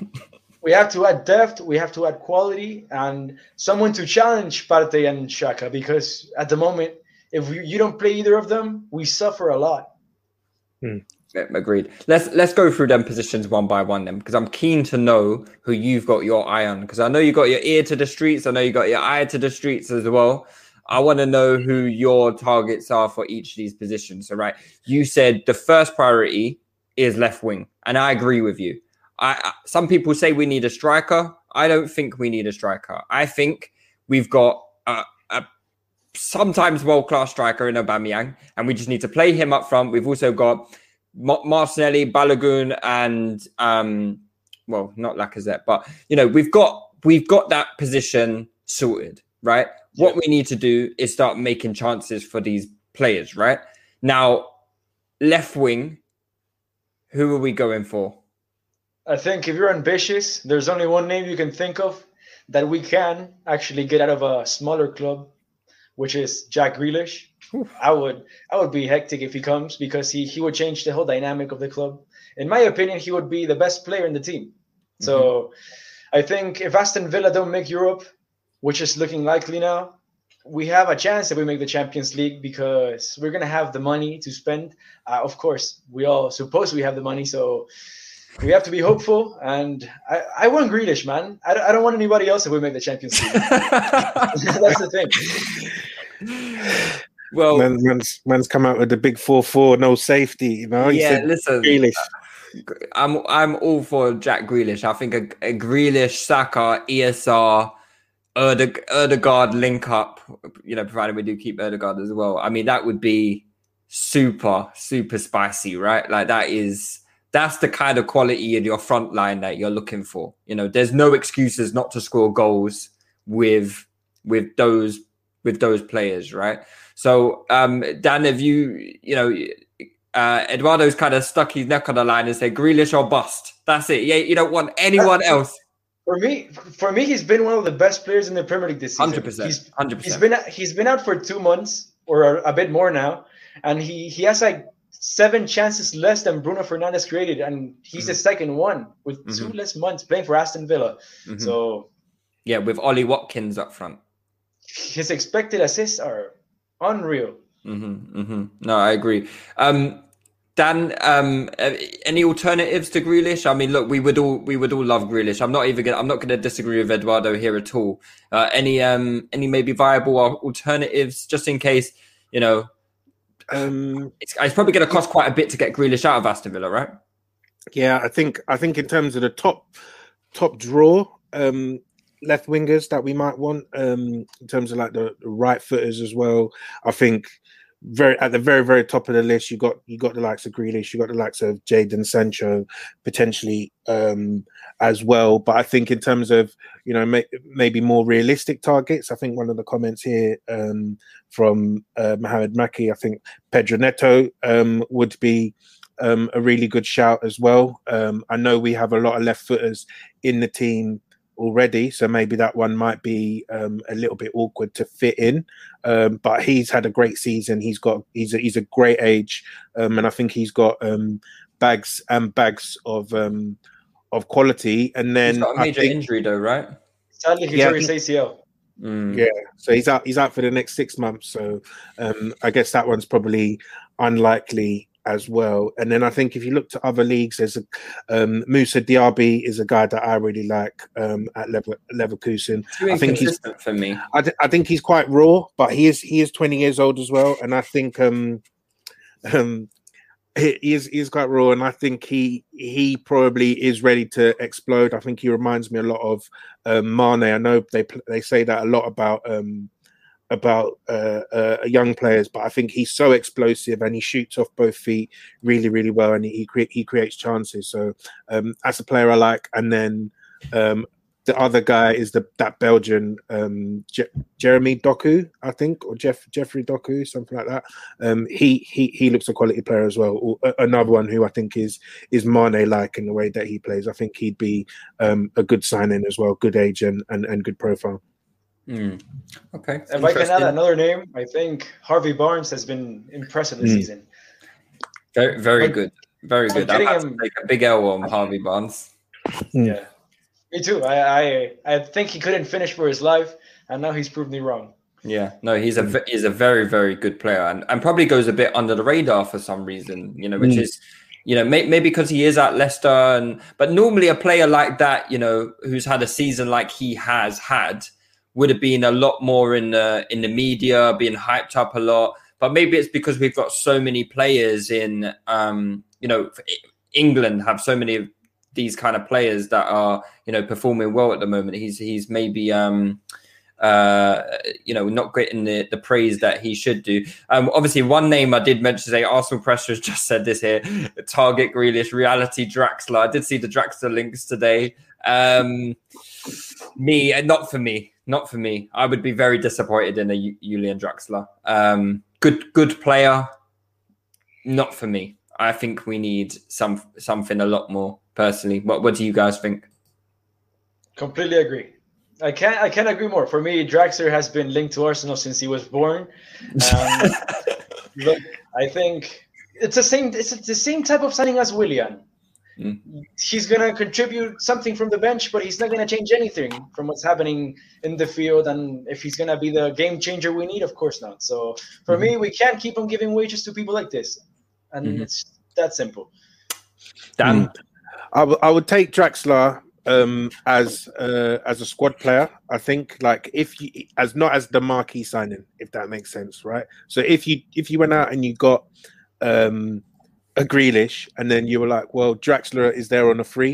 we have to add depth, we have to add quality, and someone to challenge Partey and Xhaka, because at the moment, if we, you don't play either of them, we suffer a lot. Hmm. Yeah, agreed. Let's let's go through them positions one by one then, because I'm keen to know who you've got your eye on, because I know you got your ear to the streets, I know you got your eye to the streets as well. I want to know who your targets are for each of these positions. All right, you said the first priority is left wing, and I agree with you. I, some people say we need a striker. I don't think we need a striker. I think we've got a, a sometimes world-class striker in Aubameyang, and we just need to play him up front. We've also got Ma- Martinelli, Balogun, and um, well, not Lacazette, but you know, we've got we've got that position sorted, right? Yeah. What we need to do is start making chances for these players, right? Now, left wing, who are we going for? I think if you're ambitious, there's only one name you can think of that we can actually get out of a smaller club, which is Jack Grealish. Oof. I would I would be hectic if he comes because he, he would change the whole dynamic of the club. In my opinion, he would be the best player in the team. Mm-hmm. So I think if Aston Villa don't make Europe, which is looking likely now, we have a chance that we make the Champions League because we're going to have the money to spend. Uh, of course, we all suppose we have the money, so we have to be hopeful, and I, I want Grealish, man. I don't, I don't want anybody else if we make the Champions League. That's the thing. Well, Man, man's, man's come out with the big four four, no safety, you know? He yeah, said listen, Grealish. I'm I'm all for Jack Grealish. I think a, a Grealish, Saka, E S R, Erde, Erdegaard link up, you know, provided we do keep Erdegaard as well. I mean, that would be super, super spicy, right? Like that is that's the kind of quality in your front line that you're looking for. You know, there's no excuses not to score goals with with those with those players, right? So, um, Dan, have you, you know, uh, Eduardo's kind of stuck his neck on the line and said, Grealish or bust. That's it. Yeah, you don't want anyone else. For me, for me, he's been one of the best players in the Premier League this season. Hundred percent. He's Hundred he's percent. been he's been out for two months or a, a bit more now, and he he has like seven chances less than Bruno Fernandes created, and he's mm-hmm. the second one with mm-hmm. two less months playing for Aston Villa. Mm-hmm. So, yeah, with Ollie Watkins up front, his expected assists are unreal. Mm-hmm, mm-hmm. No, I agree. Um, Dan, um, any alternatives to Grealish? I mean, look, we would all we would all love Grealish. I'm not even gonna, I'm not going to disagree with Eduardo here at all. Uh, any um any maybe viable alternatives just in case, you know. Um, it's, it's probably going to cost quite a bit to get Grealish out of Aston Villa, right? Yeah, I think I think in terms of the top top draw um, left wingers that we might want, um, in terms of like the, the right footers as well, I think very at the very very top of the list you got you got the likes of Grealish, you got the likes of Jadon Sancho potentially um, as well. But I think in terms of you know may, maybe more realistic targets, I think one of the comments here um, from uh, Mohamed Maki, I think Pedro Neto um, would be um, a really good shout as well. Um, I know we have a lot of left footers in the team already, so maybe that one might be um, a little bit awkward to fit in. Um, but he's had a great season. He's got he's a, he's a great age, um, and I think he's got um, bags and bags of um, of quality. And then he's got a major think, injury though, right? Sadly, he yeah, tore his A C L. Mm. Yeah, so he's out. He's out for the next six months. So um, I guess that one's probably unlikely as well. And then I think if you look to other leagues, there's a um, Moussa Diaby is a guy that I really like um, at Lever- Leverkusen. Too I think he's for me. I, th- I think he's quite raw, but he is he is twenty years old as well, and I think um, um, he, he is he is quite raw, and I think he he probably is ready to explode. I think he reminds me a lot of um, Mane. I know they they say that a lot about. Um, about uh, uh, young players, but I think he's so explosive and he shoots off both feet really, really well, and he cre- he creates chances. So um, that's a player I like. And then um, the other guy is the that Belgian um, Je- Jeremy Doku, I think, or Jeff Jeffrey Doku, something like that. Um, he he he looks a quality player as well. Or, uh, another one who I think is is Mane like in the way that he plays. I think he'd be um, a good signing as well, good age and and, and good profile. Mm. Okay. If I can add another name, I think Harvey Barnes has been impressive this mm. season. Very, very but, good. Very good. I'm about him, to take a big L on Harvey Barnes. Yeah, me too. I, I I think he couldn't finish for his life, and now he's proved me wrong. Yeah, no, he's a he's a very very good player, and, and probably goes a bit under the radar for some reason. You know, which mm. is. You know, may, maybe because he is at Leicester, and but normally a player like that, you know, who's had a season like he has had, would have been a lot more in the in the media, being hyped up a lot. But maybe it's because we've got so many players in, um, you know, England have so many of these kind of players that are, you know, performing well at the moment. He's he's maybe, um, uh, you know, not getting the, the praise that he should do. Um, obviously, one name I did mention today, Arsenal Press has just said this here, Target Grealish, Reality Draxler. I did see the Draxler links today. Um, me, not for me. Not for me. I would be very disappointed in a Julian Draxler. Um, good, good player. Not for me. I think we need some something a lot more. Personally, what what do you guys think? Completely agree. I can't I can't agree more. For me, Draxler has been linked to Arsenal since he was born. Um, look, I think it's the same. It's the same type of signing as Willian. Mm. He's going to contribute something from the bench, but he's not going to change anything from what's happening in the field. And if he's going to be the game changer we need, of course not. So for mm-hmm. me, we can't keep on giving wages to people like this. And mm-hmm. it's that simple. Dan? Mm. I, w- I would take Draxler um, as uh, as a squad player. I think, like, if you, as not as the marquee signing, if that makes sense, right? So if you if you went out and you got um, a Grealish, and then you were like, well, Draxler is there on a free,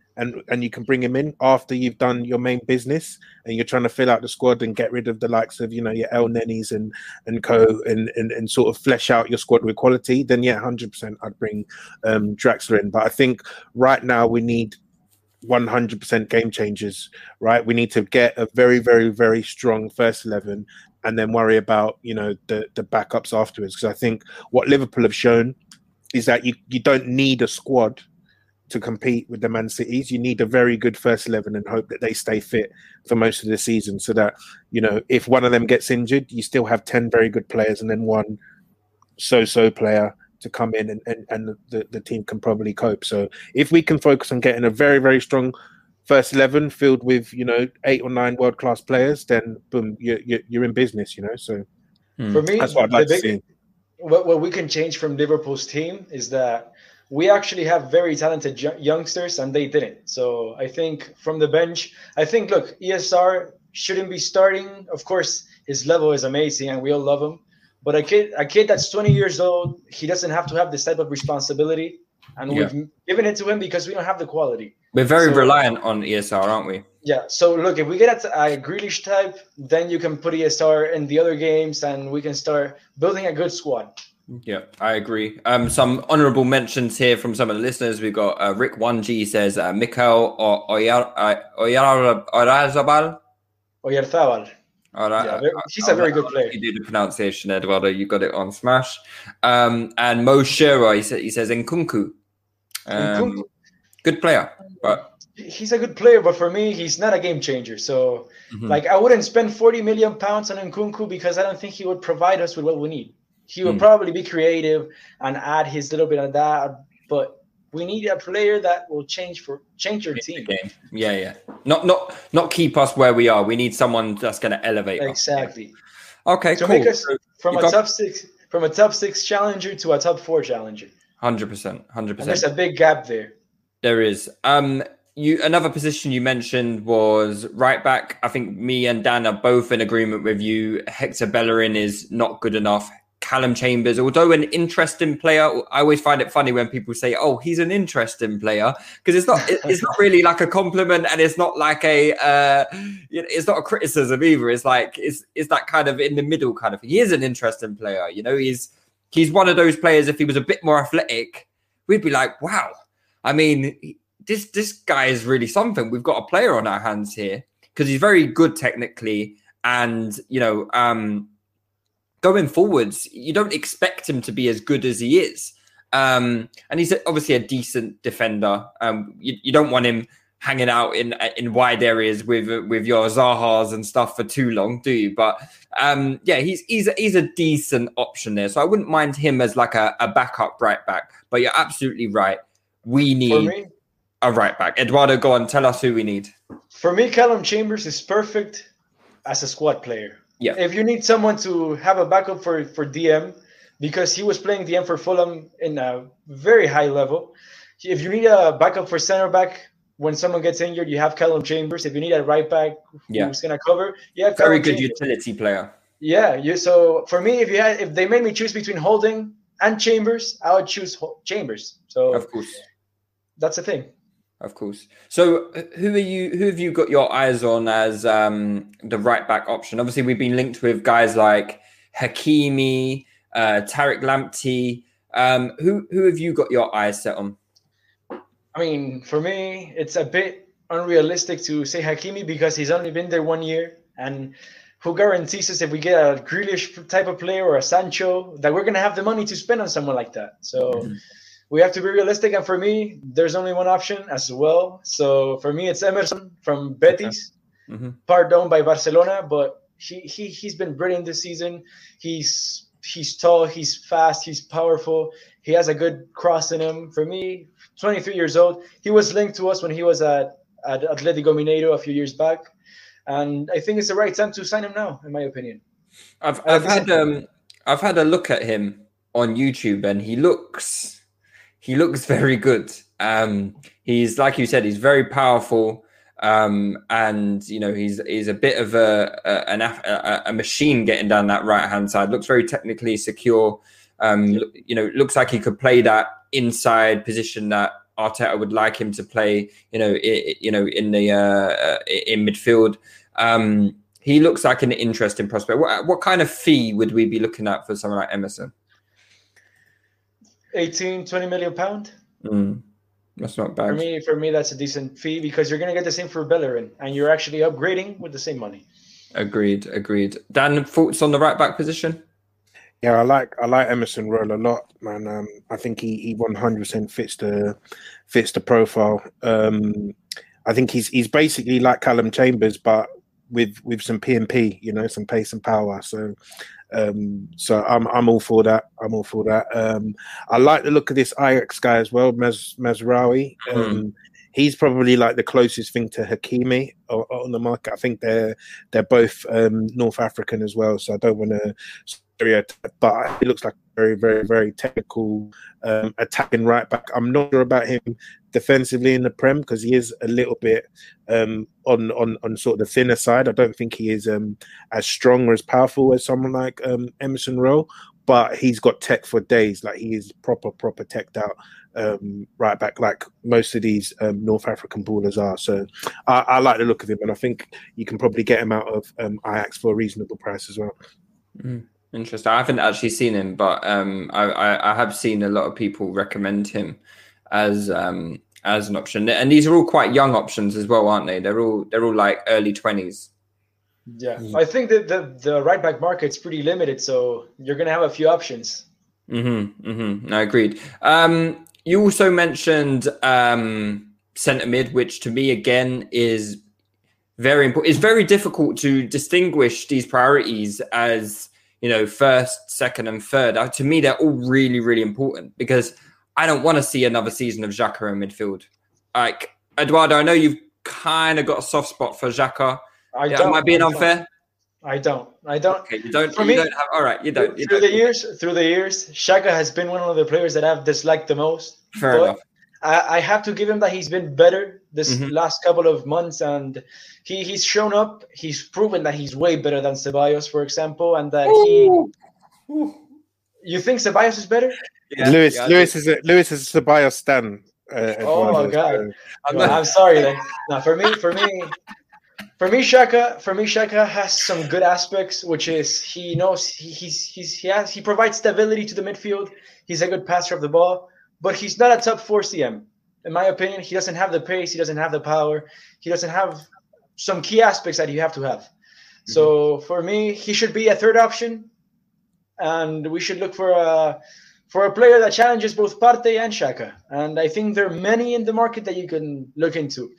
and and you can bring him in after you've done your main business, and you're trying to fill out the squad and get rid of the likes of, you know, your El Nenis and and co, and, and and sort of flesh out your squad with quality, then yeah, one hundred percent I'd bring um, Draxler in. But I think right now we need one hundred percent game changers, right? We need to get a very, very, very strong first eleven, and then worry about, you know, the the backups afterwards. Because I think what Liverpool have shown is that you you don't need a squad to compete with the Man Cities. You need a very good first eleven and hope that they stay fit for most of the season, so that, you know, if one of them gets injured, you still have ten very good players and then one so-so player to come in, and, and, and the, the team can probably cope. So if we can focus on getting a very, very strong first eleven filled with, you know, eight or nine world-class players, then boom, you're, you're in business, you know. So for me, that's what I'd like the to big, see. What, what we can change from Liverpool's team is that we actually have very talented yo- youngsters, and they didn't. So I think from the bench, I think, look, E S R shouldn't be starting. Of course, his level is amazing, and we all love him. But a kid, a kid that's twenty years old, he doesn't have to have this type of responsibility, and Yeah. we've given it to him because we don't have the quality. We're very So- reliant on E S R, aren't we? Yeah. So look, if we get a, a Grealish type, then you can put E S R in the other games, and we can start building a good squad. Yeah, I agree. Um, some honourable mentions here from some of the listeners. We've got uh, Rick one G says uh, Mikel Oyarzabal. Oyarzabal. All right. Yeah, very- he's a very good player. You do the pronunciation, Eduardo. You got it on Smash. Um, and Mo Shearer, he, sa- he says Nkunku. Um, Nkunku. Good player, but He's a good player, but for me, he's not a game changer. So, Mhm. like, I wouldn't spend forty million pounds on Nkunku because I don't think he would provide us with what we need. He would Mm. probably be creative and add his little bit of that, but we need a player that will change for change your team. game. Yeah, yeah. Not not not keep us where we are. We need someone that's going to elevate us. Exactly. Okay, To cool. make us from you a got- top six from a top six challenger to a top four challenger. one hundred percent. one hundred And there's percent. a big gap there. There is. Um, you another position you mentioned was right back. I think me and Dan are both in agreement with you. Hector Bellerin is not good enough. Callum Chambers, although an interesting player, I always find it funny when people say, "Oh, he's an interesting player," because it's not. it- It's not really like a compliment, and it's not like a. Uh, you know, it's not a criticism either. It's like it's it's that kind of in the middle kind of thing. He is an interesting player. You know, he's he's one of those players. If he was a bit more athletic, we'd be like, "Wow." I mean, he- this this guy is really something. We've got a player on our hands here because he's very good technically, and you know. um Going forwards, you don't expect him to be as good as he is. Um, and he's obviously a decent defender. Um, you, you don't want him hanging out in in wide areas with with your Zahas and stuff for too long, do you? But um, yeah, he's he's a, he's a decent option there. So I wouldn't mind him as like a, a backup right back. But you're absolutely right. We For need me, a right back. Eduardo, go on. Tell us who we need. for me, Callum Chambers is perfect as a squad player. Yeah. If you need someone to have a backup for, for D M, because he was playing D M for Fulham in a very high level. If you need a backup for center back when someone gets injured, you have Callum Chambers. If you need a right back Yeah. who's gonna cover, you have Very Callum good Chambers. utility player. Yeah, you. So for me, if you had, if they made me choose between Holding and Chambers, I would choose Ho- Chambers. So Of course. that's the thing. Of course. So, uh, who are you? Who have you got your eyes on as um, the right back option? Obviously, we've been linked with guys like Hakimi, uh, Tariq Lamptey. Um, who who have you got your eyes set on? I mean, for me, it's a bit unrealistic to say Hakimi because he's only been there one year, and who guarantees us if we get a Grealish type of player or a Sancho that we're gonna have the money to spend on someone like that? So. Mm-hmm. We have to be realistic, and for me, there's only one option as well. So for me, it's Emerson from Betis, Mm-hmm. part owned by Barcelona, but he he he's been brilliant this season. He's he's tall, he's fast, he's powerful. He has a good cross in him. For me, twenty-three years old, he was linked to us when he was at at Atletico Mineiro a few years back, and I think it's the right time to sign him now, in my opinion. I've Uh, I've this had is- um I've had a look at him on YouTube, and he looks he looks very good. Um, he's like you said, he's very powerful. Um, and you know he's he's a bit of a a, an, a a machine getting down that right hand side. Looks very technically secure. Um, you know, looks like he could play that inside position that Arteta would like him to play, you know, I, you know, in the uh, in midfield. Um, he looks like an interesting prospect. What, what kind of fee would we be looking at for someone like Emerson? eighteen, twenty million pound. Mm, that's not bad. For me, for me, that's a decent fee because you're going to get the same for Bellerin, and you're actually upgrading with the same money. Agreed, agreed. Dan, thoughts on the right back position? Yeah, I like I like Emerson Royal a lot, man. Um, I think he he one hundred percent fits the fits the profile. Um, I think he's he's basically like Callum Chambers, but with with some P and P, you know, some pace and power. So, um, so I'm I'm all for that. I'm all for that. Um, I like the look of this Ajax guy as well, Maz Mazraoui. Um, Mm. He's probably like the closest thing to Hakimi o- on the market. I think they're they're both um, North African as well, so I don't want to stereotype, but it looks like a very, very, very technical um, attacking right back. I'm not sure about him defensively in the Prem because he is a little bit um, on on on sort of the thinner side. I don't think he is um, as strong or as powerful as someone like um, Emerson Rowe, but he's got tech for days. Like he is proper, proper teched out um, right back, like most of these um, North African ballers are. So I, I like the look of him, and I think you can probably get him out of um, Ajax for a reasonable price as well. Mm. Interesting. I haven't actually seen him, but um, I, I, I have seen a lot of people recommend him as um, as an option. And these are all quite young options as well, aren't they? They're all they're all like early twenties. Yeah, I think that the, the right back market's pretty limited, so you're going to have a few options. Mm-hmm, mm-hmm. I agreed. Um, you also mentioned um, centre mid, which to me again is very important. It's very difficult to distinguish these priorities as, you know, first, second, and third. Uh, to me, they're all really, really important because I don't want to see another season of Xhaka in midfield. Like Eduardo, I know you've kind of got a soft spot for Xhaka. I Yeah, don't. am I being I unfair? Don't. I don't. I don't. Okay, you don't. For you me, don't have. All right, you don't. You through don't. the years, through the years, Xhaka has been one of the players that I've disliked the most. Fair But enough. I, I have to give him that he's been better this Mhm. last couple of months, and he, he's shown up. He's proven that he's way better than Ceballos, for example, and that he. You think Ceballos is better? Yeah, Lewis, yeah, I Lewis do. is a Lewis is a Ceballos stan. Uh, Oh my Eduardo, God. so- I'm Well, not- I'm sorry then. No, for me, for me, for me, Xhaka, for me, Xhaka has some good aspects, which is he knows he, he's he's he has he provides stability to the midfield. He's a good passer of the ball, but he's not a top four C M. In my opinion, he doesn't have the pace, he doesn't have the power, he doesn't have some key aspects that you have to have. So for me, he should be a third option, and we should look for a for a player that challenges both Partey and Xhaka. And I think there are many in the market that you can look into.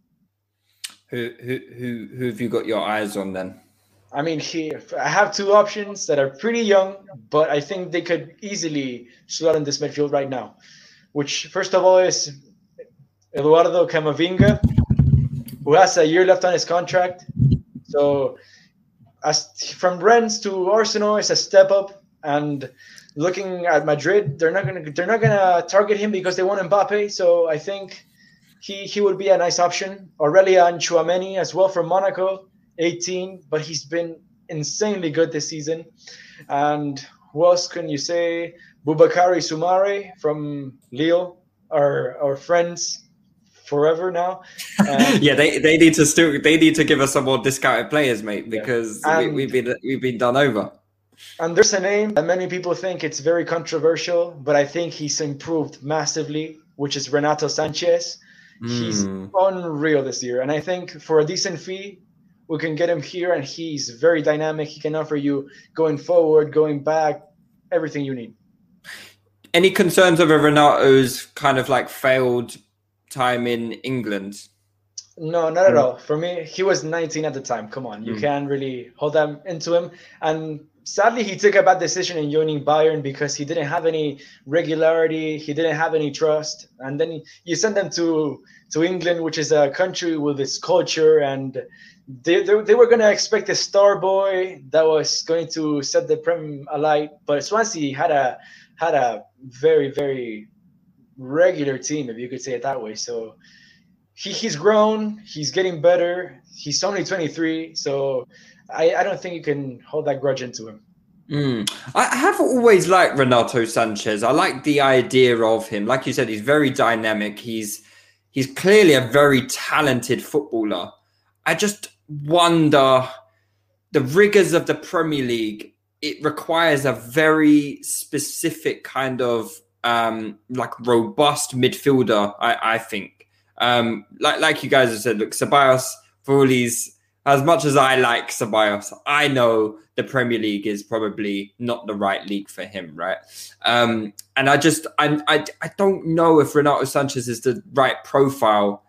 Who who who who have you got your eyes on then? I mean, he, I have two options that are pretty young, but I think they could easily slot in this midfield right now. Which, first of all, is Eduardo Camavinga, who has a year left on his contract. So, as from Rennes to Arsenal, it's a step up. And looking at Madrid, they're not gonna they're not gonna target him because they want Mbappe. So I think he he would be a nice option. Aurelian Chouameni as well from Monaco, eighteen, but he's been insanely good this season. And who else can you say? Boubakary Soumare from Lille, our our friends forever now. Um, Yeah, they, they need to still they need to give us some more discounted players, mate, Yeah. because we, And- we've been we've been done over. And there's a name that many people think it's very controversial, but I think he's improved massively, which is Renato Sanchez. He's Mm. unreal this year. And I think for a decent fee, we can get him here, and he's very dynamic. He can offer you going forward, going back, everything you need. Any concerns over Renato's kind of like failed time in England? No, not at all. For me, he was nineteen at the time. Come on, you Mm. can't really hold that into him. And sadly, he took a bad decision in joining Bayern because he didn't have any regularity. He didn't have any trust. And then you send them to to England, which is a country with its culture, and they they, they were going to expect a star boy that was going to set the Prem alight. But Swansea had a had a very very regular team, if you could say it that way. So. He, he's grown. He's getting better. He's only twenty-three, so I, I don't think you can hold that grudge into him. Mm. I have always liked Renato Sanchez. I like the idea of him. Like you said, he's very dynamic. He's he's clearly a very talented footballer. I just wonder the rigors of the Premier League. It requires a very specific kind of um, like robust midfielder. I, I think, um, like like you guys have said. Look, Ceballos, for all he's as much as I like Ceballos, I know the Premier League is probably not the right league for him, right? Um, and I just, I, I, I don't know if Renato Sanchez is the right profile.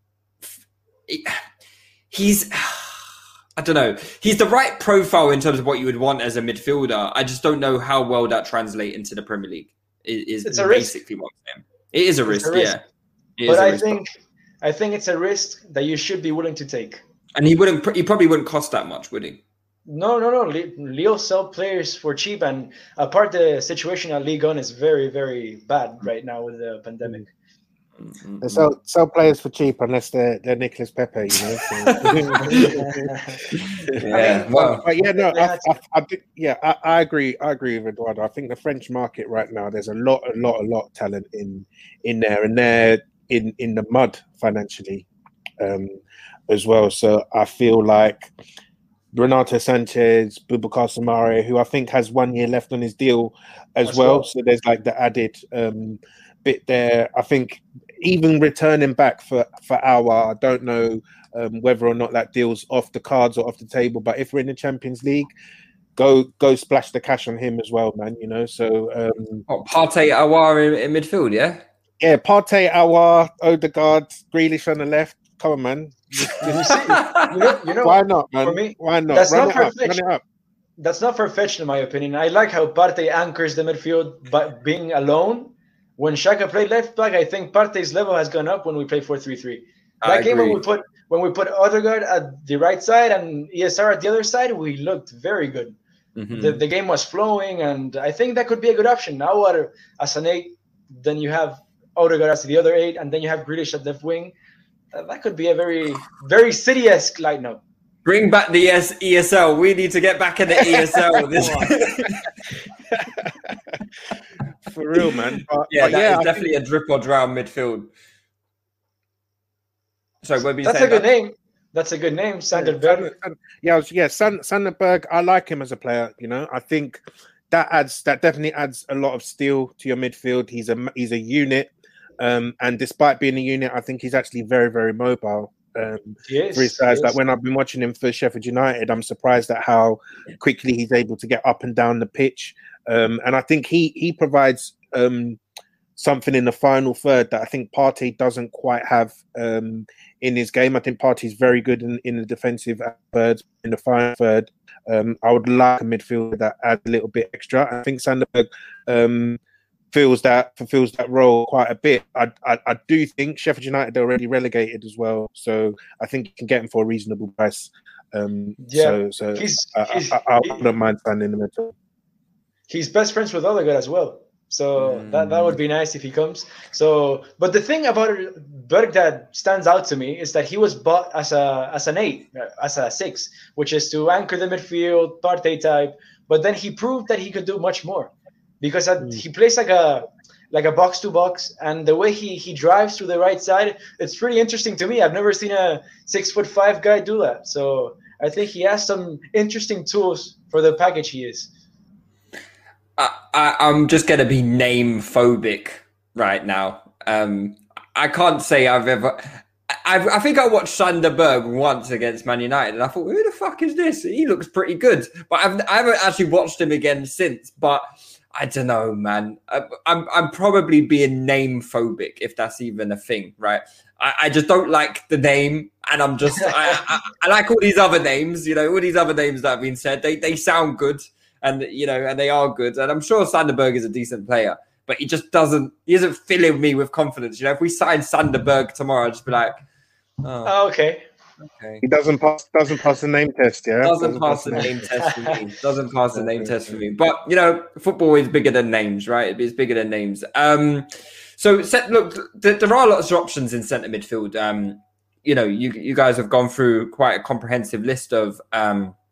He's, I don't know. He's the right profile in terms of what you would want as a midfielder. I just don't know how well that translates into the Premier League. Is, It's is a risk. basically what I'm saying. It is a It's risk, a risk. yeah. It But is a I risk. think I think it's a risk that you should be willing to take. And he wouldn't. He probably wouldn't cost that much, would he? No, no, no. Le- Leo sell players for cheap, and apart the situation at Ligue one is very, very bad right now with the pandemic. They sell sell players for cheap unless they're they're Nicolas Pepe, you know. So. Yeah. But, Well, but yeah, no, They I, had I, I, do- yeah, I, I agree. I agree with Eduardo. I think the French market right now, there's a lot, a lot, a lot of talent in in there, and they're in in the mud financially um, as well. So I feel like Renato Sanchez, Boubacar Samare, who I think has one year left on his deal as, As well. well. So there's like the added um, bit there. I think even returning back for for our, I don't know um, whether or not that deal's off the cards or off the table. But if we're in the Champions League, go go splash the cash on him as well, man. You know, so um, what, Partey, Aouar in, in midfield, yeah. yeah, Partey, Aouar, Odegaard, Grealish on the left. Come on, man. You see, you know, you know Why not, man? for me, Why not? that's Run not it up. far-fetched. Run it up. that's not far-fetched in my opinion. I like how Partey anchors the midfield, but being alone. When Xhaka played left back, I think Partey's level has gone up when we play four three three. I That game when agree. we put when we put Odegaard at the right side and E S R at the other side, we looked very good. Mhm. The, the game was flowing, and I think that could be a good option. Now, what as an eight, then you have Odegaard as the other eight, and then you have Grealish at left wing. Uh, that could be a very, very City-esque lineup. Bring back the S- E S L. We need to get back in the E S L. This- For real, man. But, yeah, but that yeah, is I definitely a drip or drown midfield. So, what were you That's a saying? good Matt? name. That's a good name, Sanderberg. San- San- yeah, I was- yeah, San, Sanderberg. I like him as a player. You know, I think that adds that definitely adds a lot of steel to your midfield. He's a he's a unit, um, and despite being a unit, I think he's actually very very mobile. Um, Yes, for his size, yes. like when I've been watching him for Sheffield United, I'm surprised at how quickly he's able to get up and down the pitch. Um, and I think he he provides um, something in the final third that I think Partey doesn't quite have um, in his game. I think Partey's very good in, in the defensive third, in the final third. Um, I would like a midfielder that adds a little bit extra. I think Sanderberg um, feels that fulfills that role quite a bit. I, I I do think Sheffield United are already relegated as well, so I think you can get him for a reasonable price. Um, Yeah, so so he's- I, he's- I, I, I he- wouldn't mind standing in the middle. He's best friends with Odegaard as well. So that, that would be nice if he comes. So, but the thing about Berg that stands out to me is that he was bought as a as an eight, as a six, which is to anchor the midfield, Partey type. But then he proved that he could do much more because at, he plays like a like a box to box, and the way he he drives through the right side, it's pretty interesting to me. I've never seen a six foot five guy do that. So I think he has some interesting tools for the package he is. I, I, I'm just going to be name phobic right now. Um, I can't say I've ever. I, I think I watched Sanderberg once against Man United, and I thought, "Who the fuck is this? He looks pretty good." But I've, I haven't actually watched him again since. But I don't know, man. I, I'm I'm probably being name phobic, if that's even a thing, right? I, I just don't like the name, and I'm just I, I, I like all these other names. You know, all these other names that have been said. They they sound good. And you know, and they are good, and I'm sure Sanderberg is a decent player, but he just doesn't. He isn't filling me with confidence. You know, if we sign Sanderberg tomorrow, I'd just be like, oh, Oh, okay. okay. He doesn't pass doesn't pass the name test, yeah. Doesn't pass the name test for me. Doesn't pass the name test for me. But you know, football is bigger than names, right? It's bigger than names. Um, so set, look, th- there are lots of options in centre midfield. Um, you know, you you guys have gone through quite a comprehensive list of um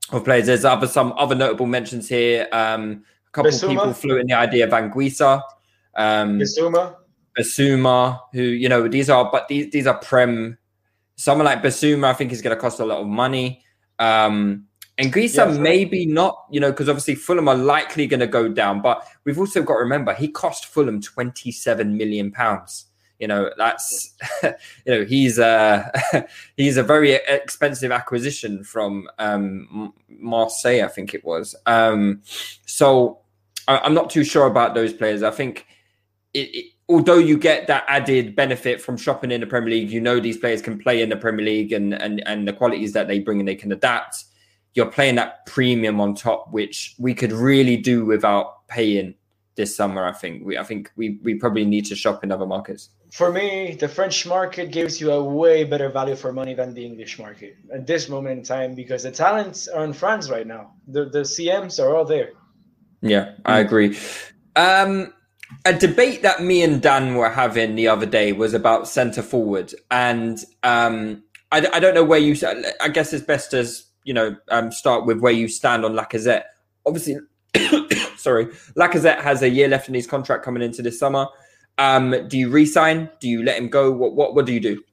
of players. There's other some other notable mentions here. Um, a couple of Bissouma. people flew in the idea of Anguissa, um, Bissouma. Basuma, who you know these are, but these these are prem. Someone like Basuma, I think, is going to cost a lot of money. Um, Anguissa, Yeah, so- maybe not, you know, because obviously Fulham are likely going to go down. But we've also got to remember he cost Fulham twenty-seven million pounds. You know, that's you know he's a he's a very expensive acquisition from um, Marseille, I think it was. Um, so I, I'm not too sure about those players. I think it, it, although you get that added benefit from shopping in the Premier League, you know these players can play in the Premier League and and and the qualities that they bring and they can adapt. You're playing that premium on top, which we could really do without paying this summer. I think we I think we we probably need to shop in other markets. For me, the French market gives you a way better value for money than the English market at this moment in time because the talents are in France right now. The the C Ms are all there. Yeah, I agree. Um, a debate that me and Dan were having the other day was about centre forward, and um, I, I don't know where you. I guess it's best as you know um, start with where you stand on Lacazette. Obviously, sorry, Lacazette has a year left in his contract coming into this summer. Um, do you re-sign? Do you let him go? What what what do you do?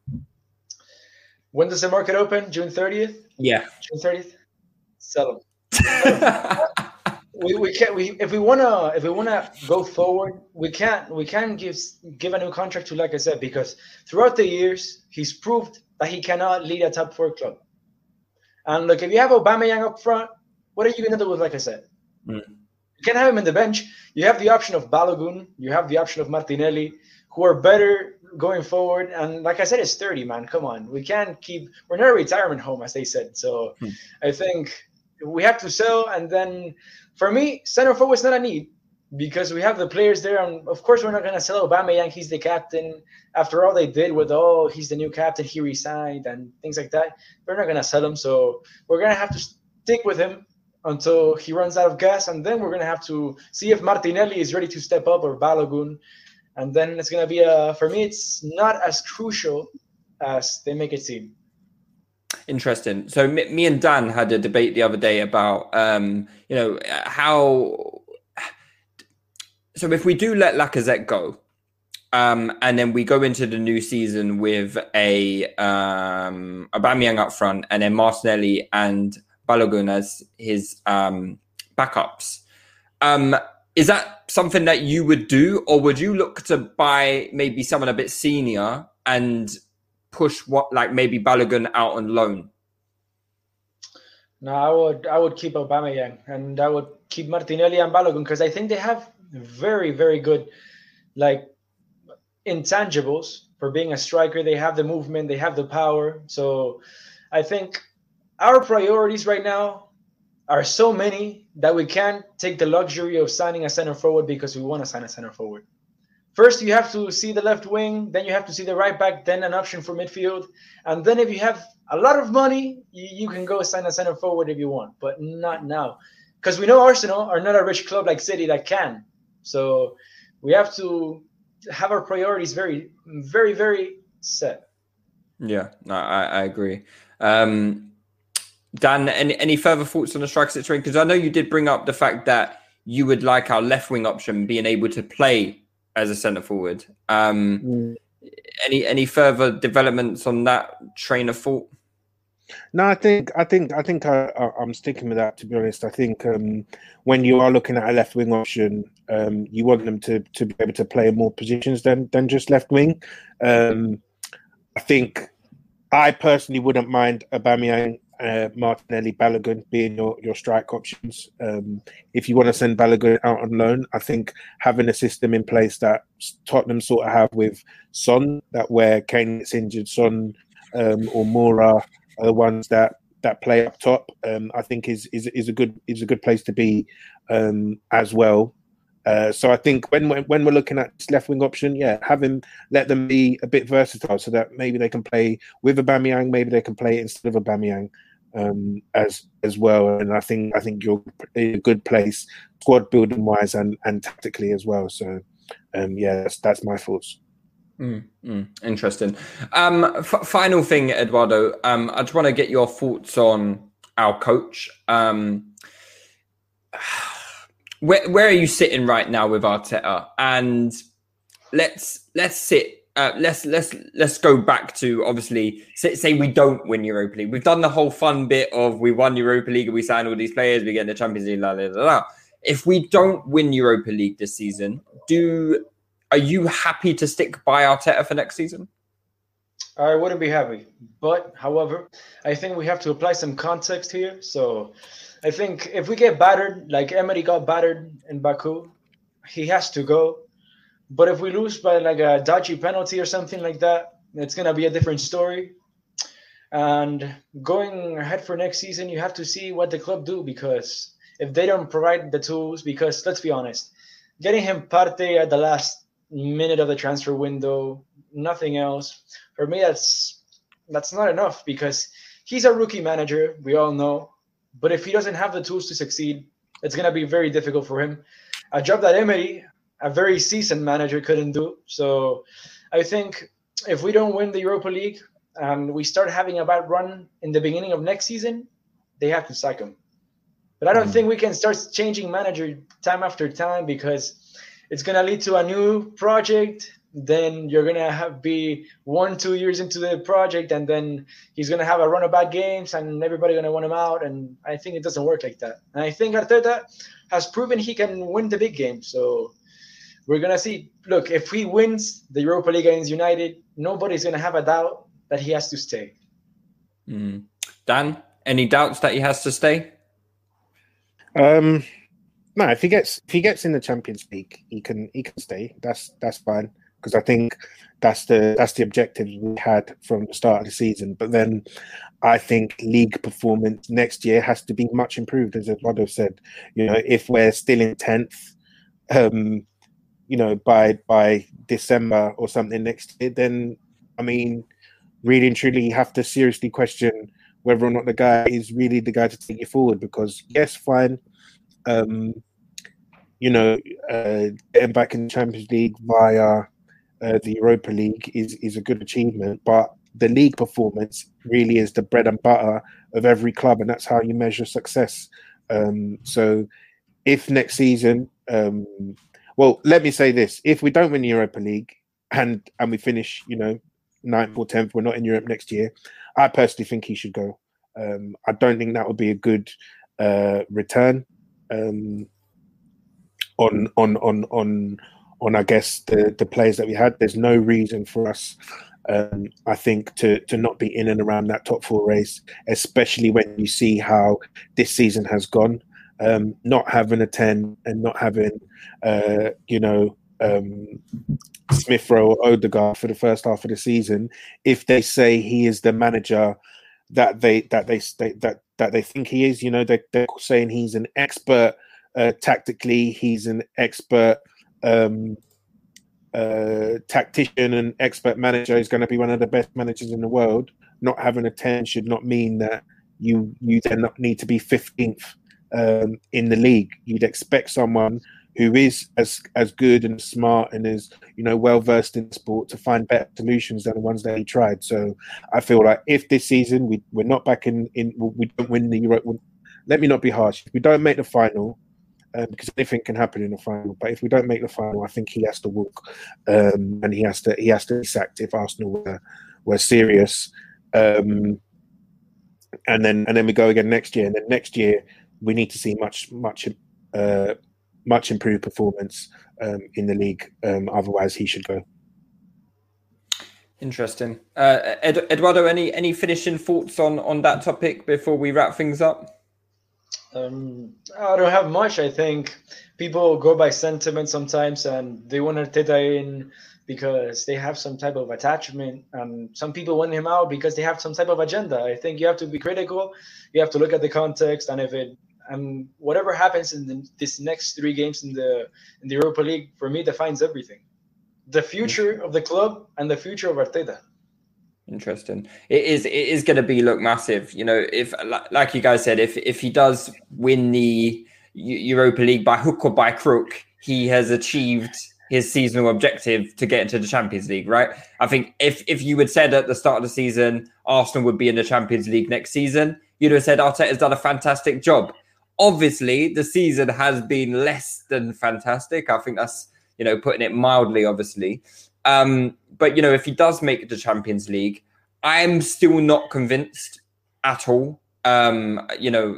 When does the market open? June thirtieth? Yeah. June thirtieth? Sell them. we we can't we if we wanna if we wanna go forward, we can't we can't give give a new contract to Lacazette because throughout the years he's proved that he cannot lead a top four club. And look, if you have Aubameyang up front, what are you gonna do with Lacazette? Mm. You can't have him in the bench. You have the option of Balogun. You have the option of Martinelli, who are better going forward. And like I said, it's thirty, man. Come on. We can't keep – we're not a retirement home, as they said. So hmm. I think we have to sell. And then for me, center forward is not a need because we have the players there. And, of course, we're not going to sell Aubameyang. He's the captain. After all they did with, oh, he's the new captain, he resigned and things like that, we're not going to sell him. So we're going to have to stick with him until he runs out of gas, and then we're going to have to see if Martinelli is ready to step up or Balogun, and then it's going to be a, for me, it's not as crucial as they make it seem. Interesting. So me, me and Dan had a debate the other day about, um, you know, how, so if we do let Lacazette go, um, and then we go into the new season with a um, Aubameyang up front, and then Martinelli and Balogun as his um, backups. Um, is that something that you would do, or would you look to buy maybe someone a bit senior and push what, like maybe Balogun out on loan? No, I would I would keep Aubameyang and I would keep Martinelli and Balogun because I think they have very, very good like intangibles for being a striker. They have the movement, they have the power. So I think our priorities right now are so many that we can't take the luxury of signing a center forward because we want to sign a center forward. First, you have to see the left wing, then you have to see the right back, then an option for midfield. And then if you have a lot of money, you, you can go sign a center forward if you want, but not now. Because we know Arsenal are not a rich club like City that can. So we have to have our priorities very, very, very set. Yeah, no, I, I agree. Um, Dan, any, any further thoughts on the striker situation? Because I know you did bring up the fact that you would like our left wing option being able to play as a centre forward. Um, mm. Any any further developments on that train of thought? No, I think I think I think I, I, I'm sticking with that. To be honest, I think um, when you are looking at a left wing option, um, you want them to to be able to play in more positions than than just left wing. Um, I think I personally wouldn't mind Aubameyang, uh, Martinelli, Balogun being your, your strike options. Um, if you want to send Balogun out on loan, I think having a system in place that Tottenham sort of have with Son, that where Kane gets injured, Son um, or Moura are the ones that, that play up top. Um, I think is is is a good is a good place to be um, as well. Uh, so I think when when we're looking at this left wing option, yeah, have him let them be a bit versatile, so that maybe they can play with Aubameyang, maybe they can play instead of Aubameyang um, as as well. And I think I think you're in a good place, squad building wise and, and tactically as well. So um, yeah, that's that's my thoughts. Mm, mm, interesting. Um, f- final thing, Eduardo. Um, I just want to get your thoughts on our coach. Um, where where are you sitting right now with Arteta? And let's let's sit. Uh, let's let's let's go back to obviously say, say we don't win Europa League. We've done the whole fun bit of we won Europa League and we signed all these players. We get in the Champions League. La, la, la, la. If we don't win Europa League this season, do are you happy to stick by Arteta for next season? I wouldn't be happy, but however, I think we have to apply some context here. So, I think if we get battered, like Emery got battered in Baku, he has to go. But if we lose by like a dodgy penalty or something like that, it's going to be a different story. And going ahead for next season, you have to see what the club do, because if they don't provide the tools, because let's be honest, getting him Partey at the last minute of the transfer window, nothing else, for me, that's that's not enough, because he's a rookie manager, we all know. But if he doesn't have the tools to succeed, it's going to be very difficult for him. A job that Emery, a very seasoned manager, couldn't do. So I think if we don't win the Europa League and we start having a bad run in the beginning of next season, they have to sack him. But I don't mm. think we can start changing manager time after time, because it's going to lead to a new project. Then you're going to have be one, two years into the project, and then he's going to have a run of bad games and everybody going to want him out. And I think it doesn't work like that. And I think Arteta has proven he can win the big game. So we're going to see. Look, if he wins the Europa League against United, nobody's going to have a doubt that he has to stay. Mm. Dan, any doubts that he has to stay? Um, no, if he gets if he gets in the Champions League, he can he can stay. That's that's fine, because I think that's the that's the objective we had from the start of the season. But then I think league performance next year has to be much improved, as Eduardo said. You know, if we're still in tenth, um, you know, by by December or something next year, then I mean, really and truly, you have to seriously question whether or not the guy is really the guy to take you forward. Because yes, fine. Um, you know, uh, getting back in the Champions League via uh, the Europa League is, is a good achievement, but the league performance really is the bread and butter of every club, and that's how you measure success. Um, so if next season, um, well, let me say this, if we don't win the Europa League and, and we finish, you know, ninth or tenth, we're not in Europe next year, I personally think he should go. Um, I don't think that would be a good uh, return. Um, on on on on on I guess the the players that we had. There's no reason for us, um, I think, to to not be in and around that top four race, especially when you see how this season has gone. Um, not having a ten and not having uh, you know um, Smith Rowe or Odegaard for the first half of the season, if they say he is the manager that they that they that that they think he is, you know, they, they're saying he's an expert uh, tactically, he's an expert um, uh, tactician and expert manager. He's going to be one of the best managers in the world. Not having a ten should not mean that you you then not need to be fifteenth um, in the league. You'd expect someone who is as as good and smart and is, you know, well versed in sport to find better solutions than the ones that he tried. So I feel like if this season we we're not back in in we don't win the Euro, let me not be harsh. If we don't make the final, um, because anything can happen in the final. But if we don't make the final, I think he has to walk, um, and he has to he has to be sacked if Arsenal were were serious. Um, and then and then we go again next year, and then next year we need to see much much. Uh, much improved performance um, in the league. Um, otherwise, he should go. Interesting. Uh, Ed- Eduardo, any any finishing thoughts on, on that topic before we wrap things up? Um, I don't have much. I think people go by sentiment sometimes, and they want Arteta in because they have some type of attachment, and some people want him out because they have some type of agenda. I think you have to be critical. You have to look at the context, and if it And whatever happens in the, this next three games in the in the Europa League, for me, defines everything. The future of the club and the future of Arteta. Interesting. It is. It is going to be look massive. You know, if like you guys said, if if he does win the Europa League by hook or by crook, he has achieved his seasonal objective to get into the Champions League. Right. I think if if you had said at the start of the season Arsenal would be in the Champions League next season, you'd have said Arteta's done a fantastic job. Obviously, the season has been less than fantastic. I think that's, you know, putting it mildly, obviously. Um, but, you know, if he does make the Champions League, I'm still not convinced at all. Um, you know,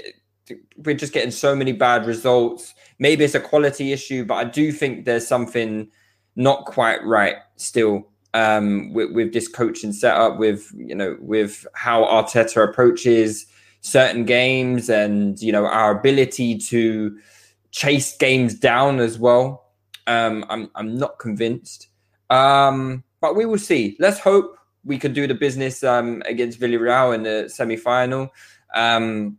we're just getting so many bad results. Maybe it's a quality issue, but I do think there's something not quite right still um, with, with this coaching setup, with, you know, with how Arteta approaches certain games and, you know, our ability to chase games down as well. Um, I'm, I'm not convinced. Um, but we will see. Let's hope we can do the business um, against Villarreal in the semi-final. Um,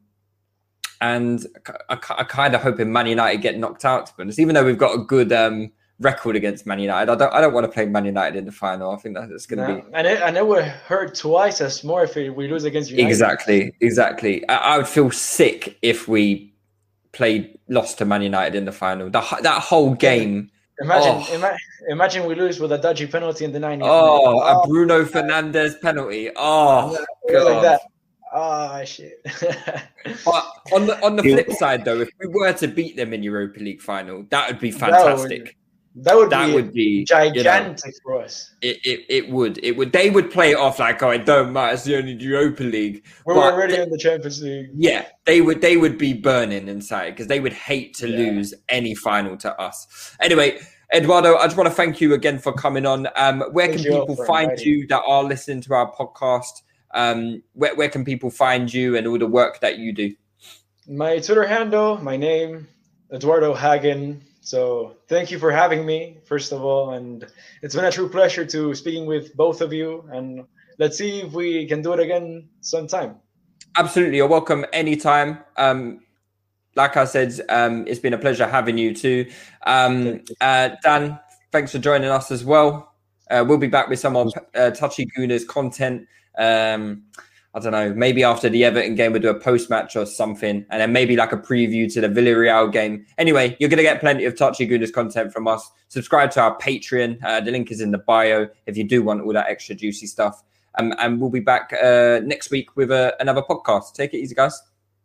and I, I, I kind of hope Man United get knocked out, to be honest, even though we've got a good um, record against Man United. I don't I don't want to play Man United in the final. I think that's going to no. be... And it, and it would hurt twice as more if we lose against United. Exactly, exactly. I, I would feel sick if we played, lost to Man United in the final. The, that whole game... Imagine, oh. ima- imagine we lose with a dodgy penalty in the ninetieth. Oh, minute. a Bruno Fernandes penalty. Oh, yeah, God. like that. Oh, shit. But on the on the flip side, though, if we were to beat them in Europa League final, that would be fantastic. That would, that be, would be gigantic, you know, for us. It, it it would it would they would play it off like, oh, it don't matter, it's the only Europa League. We're but already they, in the Champions League. Yeah, they would they would be burning inside because they would hate to yeah. lose any final to us. Anyway, Eduardo, I just want to thank you again for coming on. Um, where thank can people find inviting. you that are listening to our podcast? Um, where, where can people find you and all the work that you do? My Twitter handle, my name, Eduardo Hagen. So thank you for having me, first of all. And it's been a true pleasure to speaking with both of you. And let's see if we can do it again sometime. Absolutely. You're welcome anytime. Um, like I said, um, it's been a pleasure having you too. Um, uh, Dan, thanks for joining us as well. Uh, we'll be back with some more uh, Touchy Gooners content. Um, I don't know, maybe after the Everton game, we'll do a post-match or something, and then maybe like a preview to the Villarreal game. Anyway, you're going to get plenty of Touchy Gooners content from us. Subscribe to our Patreon. Uh, the link is in the bio if you do want all that extra juicy stuff. Um, and we'll be back uh, next week with uh, another podcast. Take it easy, guys.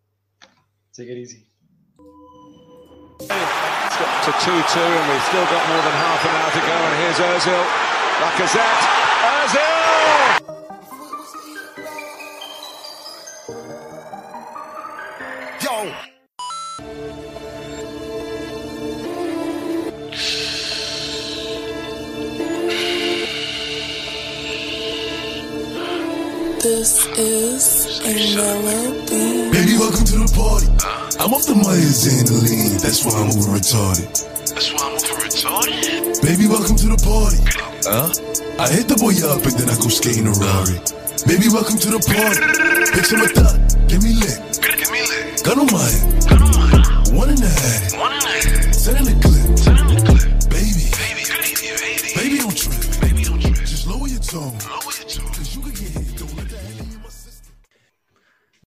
Take it easy. It's got to two two, and we've still got more than half an hour to go. And here's Ozil. Lacazette. Ozil! Yo! This is a melody. Baby, welcome to the party. I'm off the Myers and the lean, that's why I'm over retarded. That's why I'm over retarded. Baby, welcome to the party. Huh? I hit the boy up and then I go skating a Rari. Baby, welcome to the party. Pick some of that, give me lit. Give me lit. Gun on my head. Gun on my head. One in the head. One in